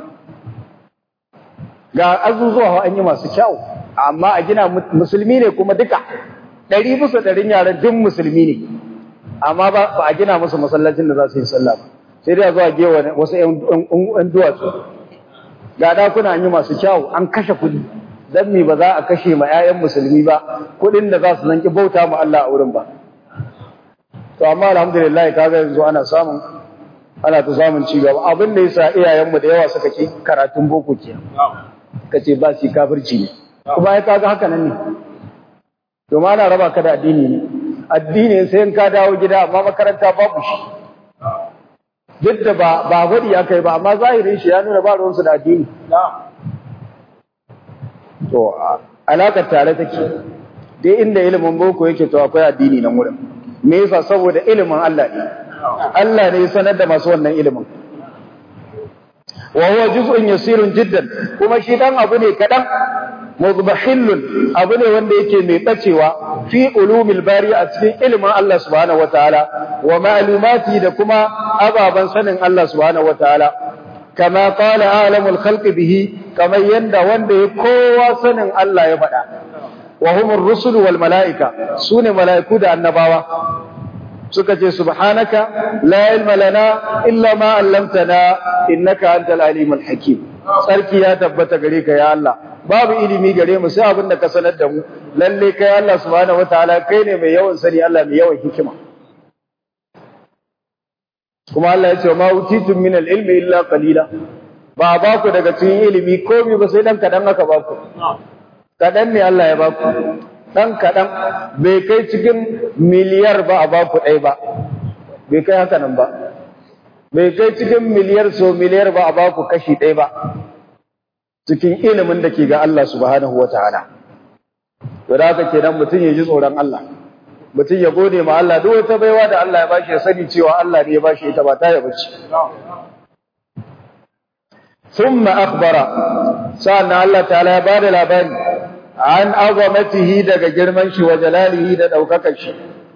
ga azuzuwa an yi masu kyau amma a gina musulmi ne kuma duka ɗari bisa ɗarin yaran duk musulmi ne amma ba a gina musu masallacin da za su yi sallah ba sai dai a zo a gewa wasu ƴan duwatsu ga ɗakuna an yi masu kyau an kashe kuɗi dan me ba za a kashe ma ƴaƴan musulmi ba kuɗin da za su zanki bauta ma Allah a wurin ba to amma alhamdulillah kaga yanzu ana samun ana ta samun ci gaba abin da yasa iyayenmu da yawa suka ki karatun boko kenan kace ba shi kafirci ne kuma ya kaga haka nan ne to ma ana raba ka da addini ne addini sai in ka dawo gida amma makaranta babu shi duk da ba ba gudi akai ba amma zahirin shi ya nuna ba ruwansu da addini to alakar tare take dai inda ilimin boko yake to akwai addini nan wurin me yasa saboda ilimin Allah ne Allah ne ya sanar da masu wannan ilimin wa huwa juz'un yasirun jiddan kuma shi dan abu ne kadan mudbahillun abu ne wanda yake mai bacewa fi ulumil bari a cikin ilimin Allah subhanahu wataala wa ma'lumati da kuma ababan sanin Allah subhanahu wataala kama qala alamul khalqi bihi kamar yanda wanda ya kowa sanin Allah ya faɗa wa humur rusul wal malaika sune malaiku da annabawa suka ce subhanaka la ilma lana illa ma 'allamtana innaka antal alimul hakim sarki ya tabbata gare ka ya Allah babu ilimi gare mu sai abin da ka sanar da mu lalle kai Allah subhanahu wataala kai ne mai yawan sani Allah mai yawan hikima kuma Allah ya ce ma utitum min al-ilmi illa qalila ba ba ku daga cikin ilimi komai ba sai dan kadan aka ba ku kadan ne Allah ya ba ku dan kadan bai kai cikin miliyar ba a ba ku dai ba bai kai haka nan ba bai kai cikin miliyar so miliyar ba a ba ku kashi dai ba cikin ilimin da ke ga Allah subhanahu wataala to da haka kenan mutun ya ji tsoron Allah mutum ya gode ma Allah duk wata baiwa da Allah ya bashi ya sani cewa Allah ne ya bashi ita ba ta ya bace thumma akhbara sa'anna Allah ta'ala ya bada labari an azamatihi daga girman shi wa jalalihi da daukakar shi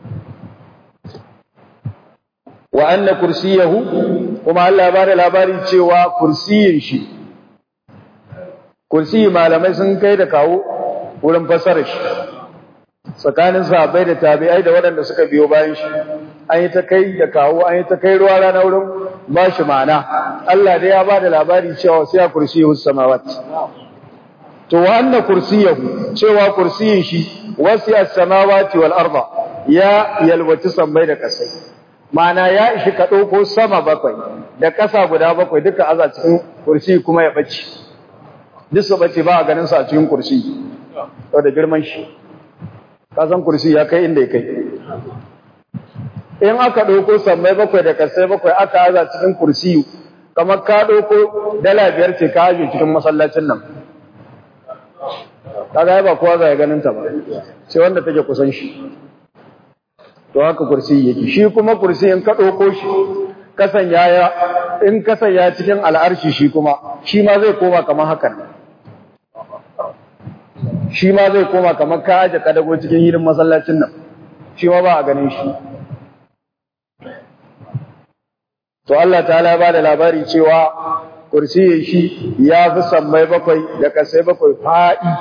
wa anna kursiyahu kuma Allah ya bada labari cewa kursiyin shi kursiyi malamai sun kai da kawo wurin fasarar shi tsakanin sahabbai da tabi'ai da waɗanda suka biyo bayan shi an yi ta kai da kawo an yi ta kai ruwa rana wurin ba shi ma'ana Allah dai ya ba da labari cewa sai ya kursiyu samawat to wa anna kursiyahu cewa kursiyin shi wasi'a samawati wal arda ya yalwaci sammai da kasai ma'ana ya ishi ka dauko sama bakwai da kasa guda bakwai duka aza cikin kursi kuma ya bace duk su bace ba a ganin sa a cikin kursi da girman shi kasan kursi ya kai inda ya kai in aka ɗauko sammai bakwai da kasai bakwai aka aza cikin kursi kamar ka ɗauko dala biyar ce ka aje cikin masallacin nan kaga ba kowa zai ganin ta ba sai wanda take kusan shi to haka kursi yake shi kuma kursi in ka ɗauko shi kasan yaya in kasan ya cikin al'arshi shi kuma shi ma zai koma kamar hakan shi ma zai koma kamar ka aje kadago cikin hirin masallacin nan shi ma ba a ganin shi to Allah ta'ala ba da labari cewa kursiyin shi ya fi sammai bakwai da kasai bakwai fa'i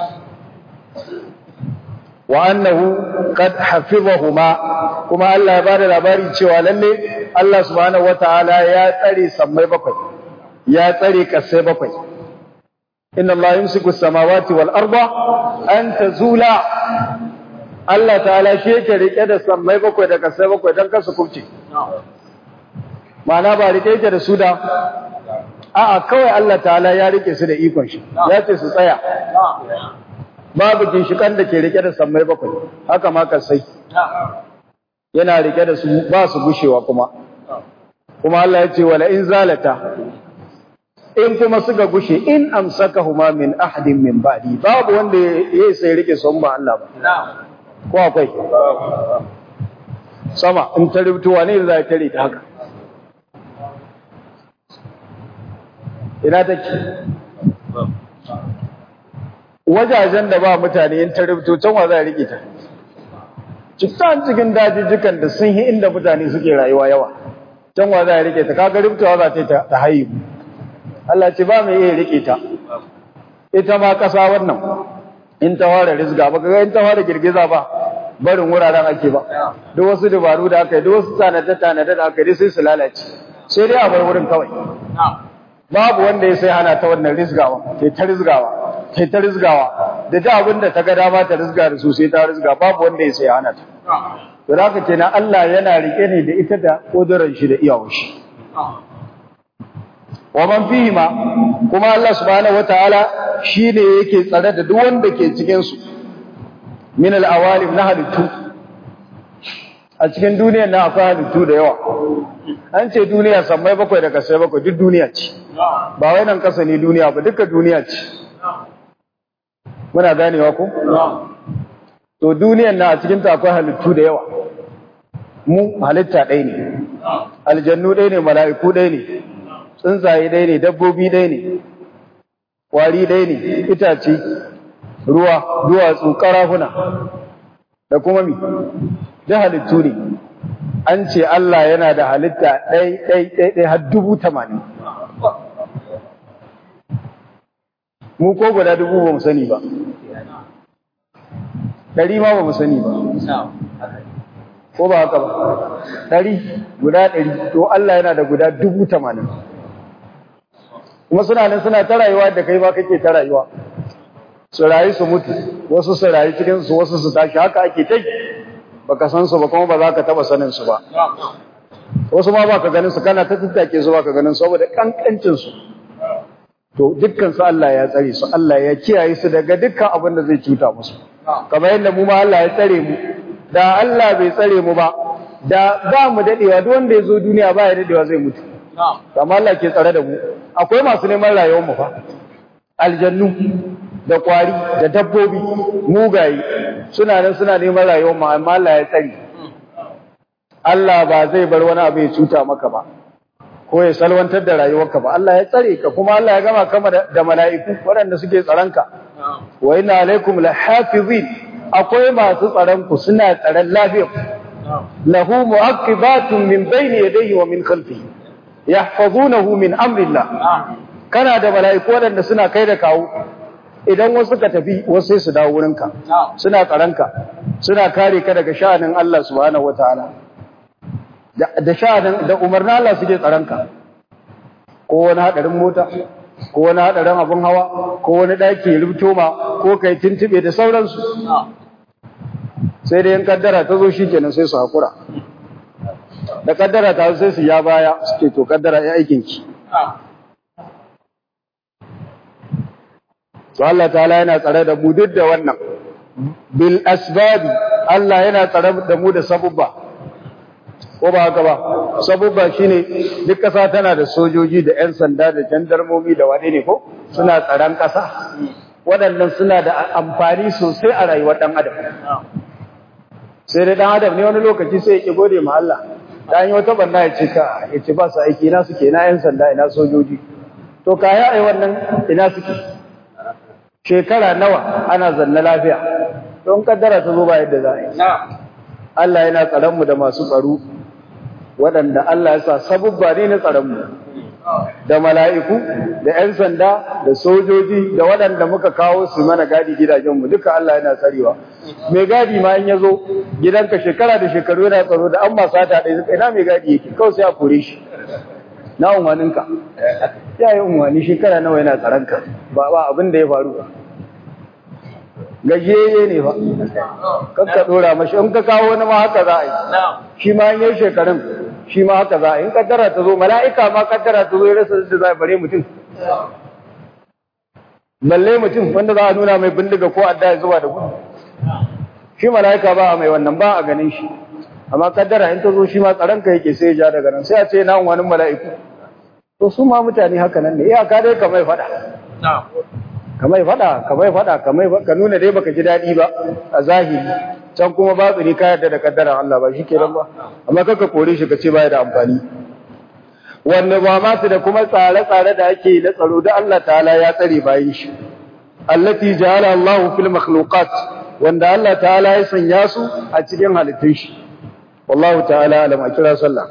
wa annahu qad hafizahuma kuma Allah ya ba da labari cewa lalle Allah subhanahu wataala ya tsare sammai bakwai ya tsare kasai bakwai inna Allah yumsiku as-samawati wal arda an tazula Allah ta'ala shi yake rike da sammai bakwai da kasai bakwai dan kasu kubce ma'ana ba rike yake da su da a'a kawai Allah ta'ala ya rike su da ikon shi ya ce su tsaya babu ginshikan da ke rike da sammai bakwai haka ma kasai yana rike da su ba su gushewa kuma kuma Allah ya ce wala in zalata in kuma suka gushe in amsakahuma min ahadin min ba'di babu wanda yayi sai rike su ba Allah ba ko akwai sama in ta rubuta wani zai tare ta haka ina take wajajen da ba mutane in ta rubuta can wa zai rike ta cikin cikin dajijikan da sun yi inda mutane suke rayuwa yawa can wa zai rike ta kaga rubutawa za ta ta haihu Allah ce ba mai iya rike ta ita ma kasa wannan in ta fara rizga ba kaga in ta fara girgiza ba barin wuraren ake ba duk wasu dabaru da aka yi duk wasu tanade tanade da aka yi sai su lalace sai dai a bar wurin kawai babu wanda ya sai hana ta wannan rizgawa sai ta rizgawa sai ta rizgawa da ta abin da ta ga dama ta rizga da su sai ta rizga babu wanda ya sai hana ta to haka kenan Allah yana rike ne da ita da kudurar shi da iyawar shi wa man fihima kuma Allah subhanahu wataala shine yake tsare da duk wanda ke cikin su min al-awalim na halittu a cikin duniyar na akwai halittu da yawa an ce duniya sammai bakwai da kasai bakwai duk duniya ce ba wai nan kasa ne duniya ba duka duniya ce muna ganewa ko to duniyar na a cikin ta akwai halittu da yawa mu halitta ɗaya ne aljannu ɗaya ne mala'iku ɗaya ne tsuntsaye ɗaya ne dabbobi ɗaya ne kwari ɗaya ne itace ruwa duwatsu karafuna da kuma mi da halittu ne an ce Allah yana da halitta ɗai ɗai ɗai ɗai har dubu tamanin mu ko guda dubu ba mu sani ba ɗari ma ba mu sani ba ko ba haka ba ɗari guda ɗari to Allah yana da guda dubu tamanin kuma suna nan suna ta rayuwa da kai ba kake ta rayuwa su rayu su mutu wasu su rayu cikin su wasu su tashi haka ake tai baka san su ba kuma ba za ka taba sanin su ba wasu ma baka ganin su kana ta tattake su baka ganin su saboda kankancin su to dukkan su Allah ya tsare su Allah ya kiyaye su daga dukkan abin da zai cuta musu kamar yadda mu ma Allah ya tsare mu da Allah bai tsare mu ba da ba mu dadewa duk wanda ya zo duniya ba ya dadewa zai mutu amma Allah ke tsare da mu akwai masu neman rayuwar mu fa aljannu da kwari da dabbobi mugaye suna nan suna neman rayuwar mu amma Allah ya tsare Allah ba zai bar wani abu ya cuta maka ba ko ya salwantar da rayuwarka ba Allah ya tsare ka kuma Allah ya gama kama da mala'iku waɗanda suke tsaronka wa inna alaikum lahafizin akwai masu tsaron ku suna tsaron lafiyar lahu mu'aqibatun min bayni yadayhi wa min khalfihi yahfazunahu min amrillah kana da mala'iku waɗanda suna kai da kawo idan wasu ka tafi wasu sai su dawo wurinka suna tsaronka suna kare ka daga sha'anin Allah subhanahu wataala da sha'anin da umarnin Allah suke tsaronka ko wani hadarin mota ko wani hadarin abun hawa ko wani daki rubto ma ko kai tuntube da sauransu sai dai in kaddara ta zo shikenan sai su hakura da kaddara ta sai su ya baya suke to kaddara ya aikin ki to Allah ta'ala yana tsare da mu duk da wannan bil asbab Allah yana tsare da mu da sabubba ko ba haka ba sabubba shine duk kasa tana da sojoji da ƴan sanda da jandarmomi da wane ne ko suna tsaron kasa waɗannan suna da amfani sosai a rayuwar dan adam sai dai dan adam ne wani lokaci sai ya ki gode ma Allah dan yi wata banda ya ce ka ya ce ba su aiki ina suke ina ƴan sanda ina sojoji to kaya ai wannan ina suke shekara nawa ana zanna lafiya don kaddara ta zo ba yadda za a yi Allah yana tsaron mu da masu tsaro waɗanda Allah ya sa sabubba ne na tsaron mu da mala'iku da ƴan sanda da sojoji da waɗanda muka kawo su mana gadi gidajen mu duka Allah yana tsarewa mai gadi ma in yazo gidanka shekara da shekaru yana tsaro da an masa ta dai ina mai gadi yake kawai sai a kore shi na unwaninka ya yi unwani shekara nawa yana tsaronka ba ba abin da ya faru ba gajiyayye ne ba kakka dora mashi in ka kawo wani ma haka za a yi shi ma yin shekarun shi ma haka za a yi in kaddara ta zo mala'ika ma kaddara ta zo ya rasa da za a bare mutum balle mutum wanda za a nuna mai bindiga ko adda ya zuba da gudu shi mala'ika ba a mai wannan ba a ganin shi amma kaddara in ta zo shi ma tsaronka yake sai ya ja daga nan sai a ce na wani mala'iku to su ma mutane haka nan ne iyaka dai ka mai fada ka mai fada ka mai fada ka mai ka nuna dai baka ji dadi ba a zahiri can kuma babu ne ka yarda da kaddaran Allah ba shikenan ba amma kaka kore shi ka ce baya da amfani wanne ba ma da kuma tsare-tsare da ake da tsaro da Allah ta'ala ya tsare bayin shi allati ja'ala Allahu fil makhluqat wanda Allah ta'ala ya sanya su a cikin halittun shi wallahu ta'ala alam a kira sallah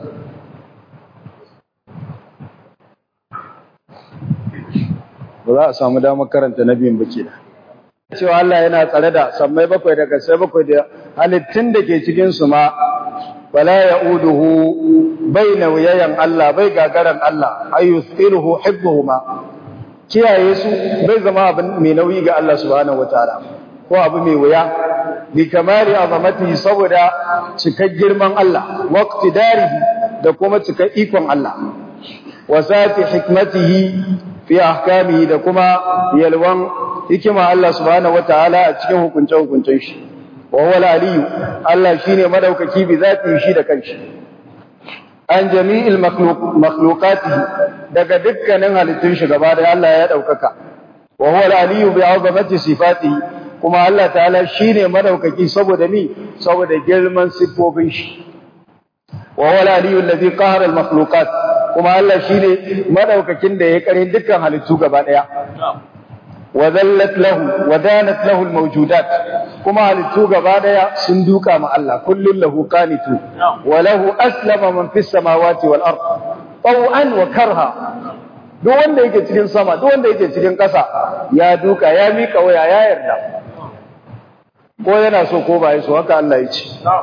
ba za a samu damar karanta na biyun baki da cewa Allah yana tsare da sammai bakwai daga sai bakwai da halittun da ke cikin su ma wala ya'uduhu baina wayayan Allah bai gagaran Allah ayyusiruhu hibbuhuma kiyaye su bai zama abin mai nauyi ga Allah subhanahu wataala ko abu mai wuya bi kamari azamatihi saboda cikar girman Allah waqtidarihi da kuma cikar ikon Allah wasati hikmatihi fi ahkamihi da kuma yalwan hikima Allah subhanahu wataala a cikin hukunce-hukuncen shi wa huwa al-aliyu Allah shine madaukaki bi zati shi da kanshi an jami'il makhluqatihi daga dukkanin halittun shi gaba da Allah ya daukaka wa huwa al-aliyu bi azamati sifatihi kuma Allah ta'ala shine madaukaki saboda ni saboda girman sifofin shi wa huwa al-aliyyu alladhi qahara al-makhluqat kuma Allah shine madaukakin da ya kare dukkan halittu gaba daya wa zallat lahu wa danat lahu al-mawjudat kuma halittu gaba daya sun duka ma Allah kullun lahu qanitu wa lahu aslama man fis samawati wal ard taw'an wa karha duk wanda yake cikin sama duk wanda yake cikin ƙasa ya duka ya mika waya ya yarda ko yana so ko ba so haka Allah ya ce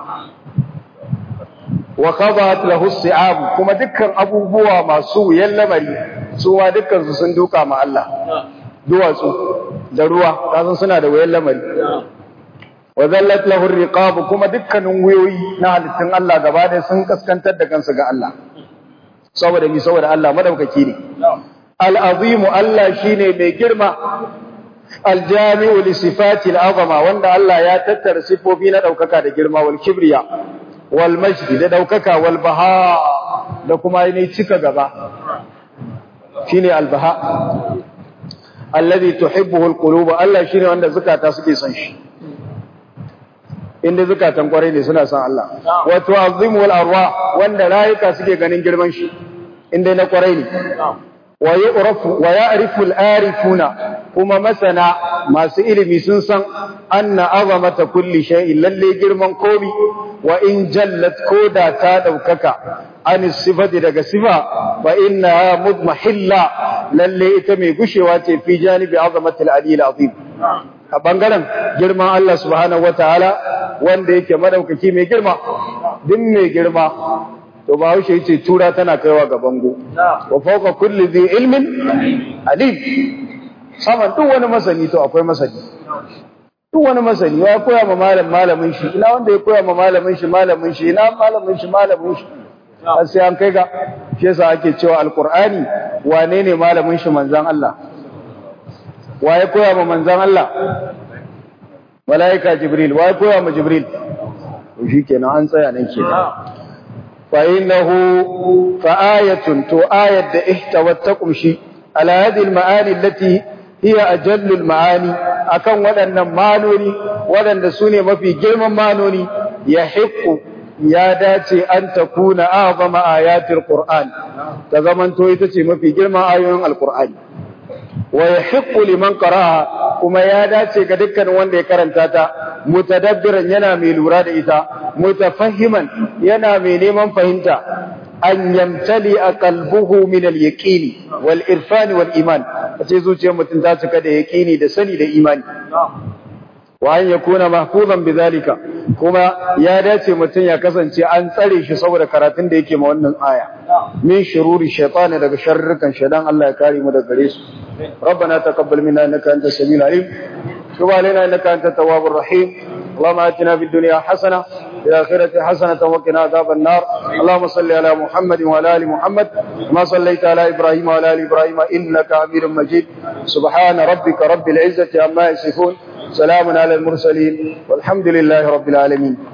wa qadahat lahu as-si'ab kuma dukkan abubuwa masu wuyan lamari suwa dukkan su sun duka ma Allah duwatsu da ruwa kasan suna da wuyan lamari wa zallat lahu ar-riqab kuma dukkanin wuyoyi na halittun Allah gaba da sun kaskantar da kansu ga Allah saboda mi saboda Allah madaukaki ne al-azim Allah shine mai girma al-jami'u li sifati al-azama wanda Allah ya tattara sifofi na daukaka da girma wal kibriya wal majd da daukaka wal baha da kuma ne cika gaba shine al-baha alladhi tuhibbuhu al-qulub Allah shine wanda zakata suke son shi inda zakatan kwarai ne suna son Allah wa tu'azzimu al-arwah wanda rayuka suke ganin girman shi inda na kwarai ne wa yu'rafu wa ya'rifu al-arifuna kuma masana masu ilimi sun san anna azamata kulli shay'in lalle girman komi wa in jallat koda ta daukaka an sifati daga sifa fa inna mudmahilla lalle ita mai gushewa ce fi janibi azamati al-ali al-azim a bangaren girman Allah subhanahu wataala wanda yake madaukaki mai girma din mai girma to ba haushe yace tura tana kaiwa ga bango wa fawqa kulli dhi ilmin alim saman duk wani masani to akwai masani duk wani masani ya koya ma malam malamin shi ina wanda ya koya ma malamin shi malamin shi ina malamin shi malamin shi sai an kai ga shi yasa ake cewa alqur'ani wane ne malamin shi manzon Allah waye koya ma manzon Allah malaika jibril waye koya ma jibril to shikenan an tsaya nan kenan fa innahu fa ayatun to ayat da ihtawat taqumshi ala hadhihi almaani allati hiya ajallu almaani akan wadannan manoni wadanda sune mafi girman manoni yahiqqu ya dace an takuna a'zama ayatil qur'an ta zamanto ita ce mafi girman ayoyin alqur'ani wa yahiqqu liman qara'a kuma ya dace ga dukkan wanda ya karanta ta mutadabbiran yana mai lura da ita mutafahhiman yana mai neman fahimta an yamtali qalbuhu min al-yaqini wal irfani wal iman sai zuciyar mutum ta cika da yaqini da sani da imani wa an yakuna mahfuzan bidhalika kuma ya dace mutum ya kasance an tsare shi saboda karatun da yake ma wannan aya min shururi shaytani daga sharrukan shaytan Allah ya kare mu daga gare su ربنا تقبل منا انك انت السميع العليم تب علينا انك انت التواب الرحيم اللهم اتنا في الدنيا حسنه وفي الاخره حسنه وقنا عذاب النار اللهم صل على محمد وعلى ال محمد كما صليت على ابراهيم وعلى ال ابراهيم انك حميد مجيد سبحان ربك رب العزه عما يصفون سلام على المرسلين والحمد لله رب العالمين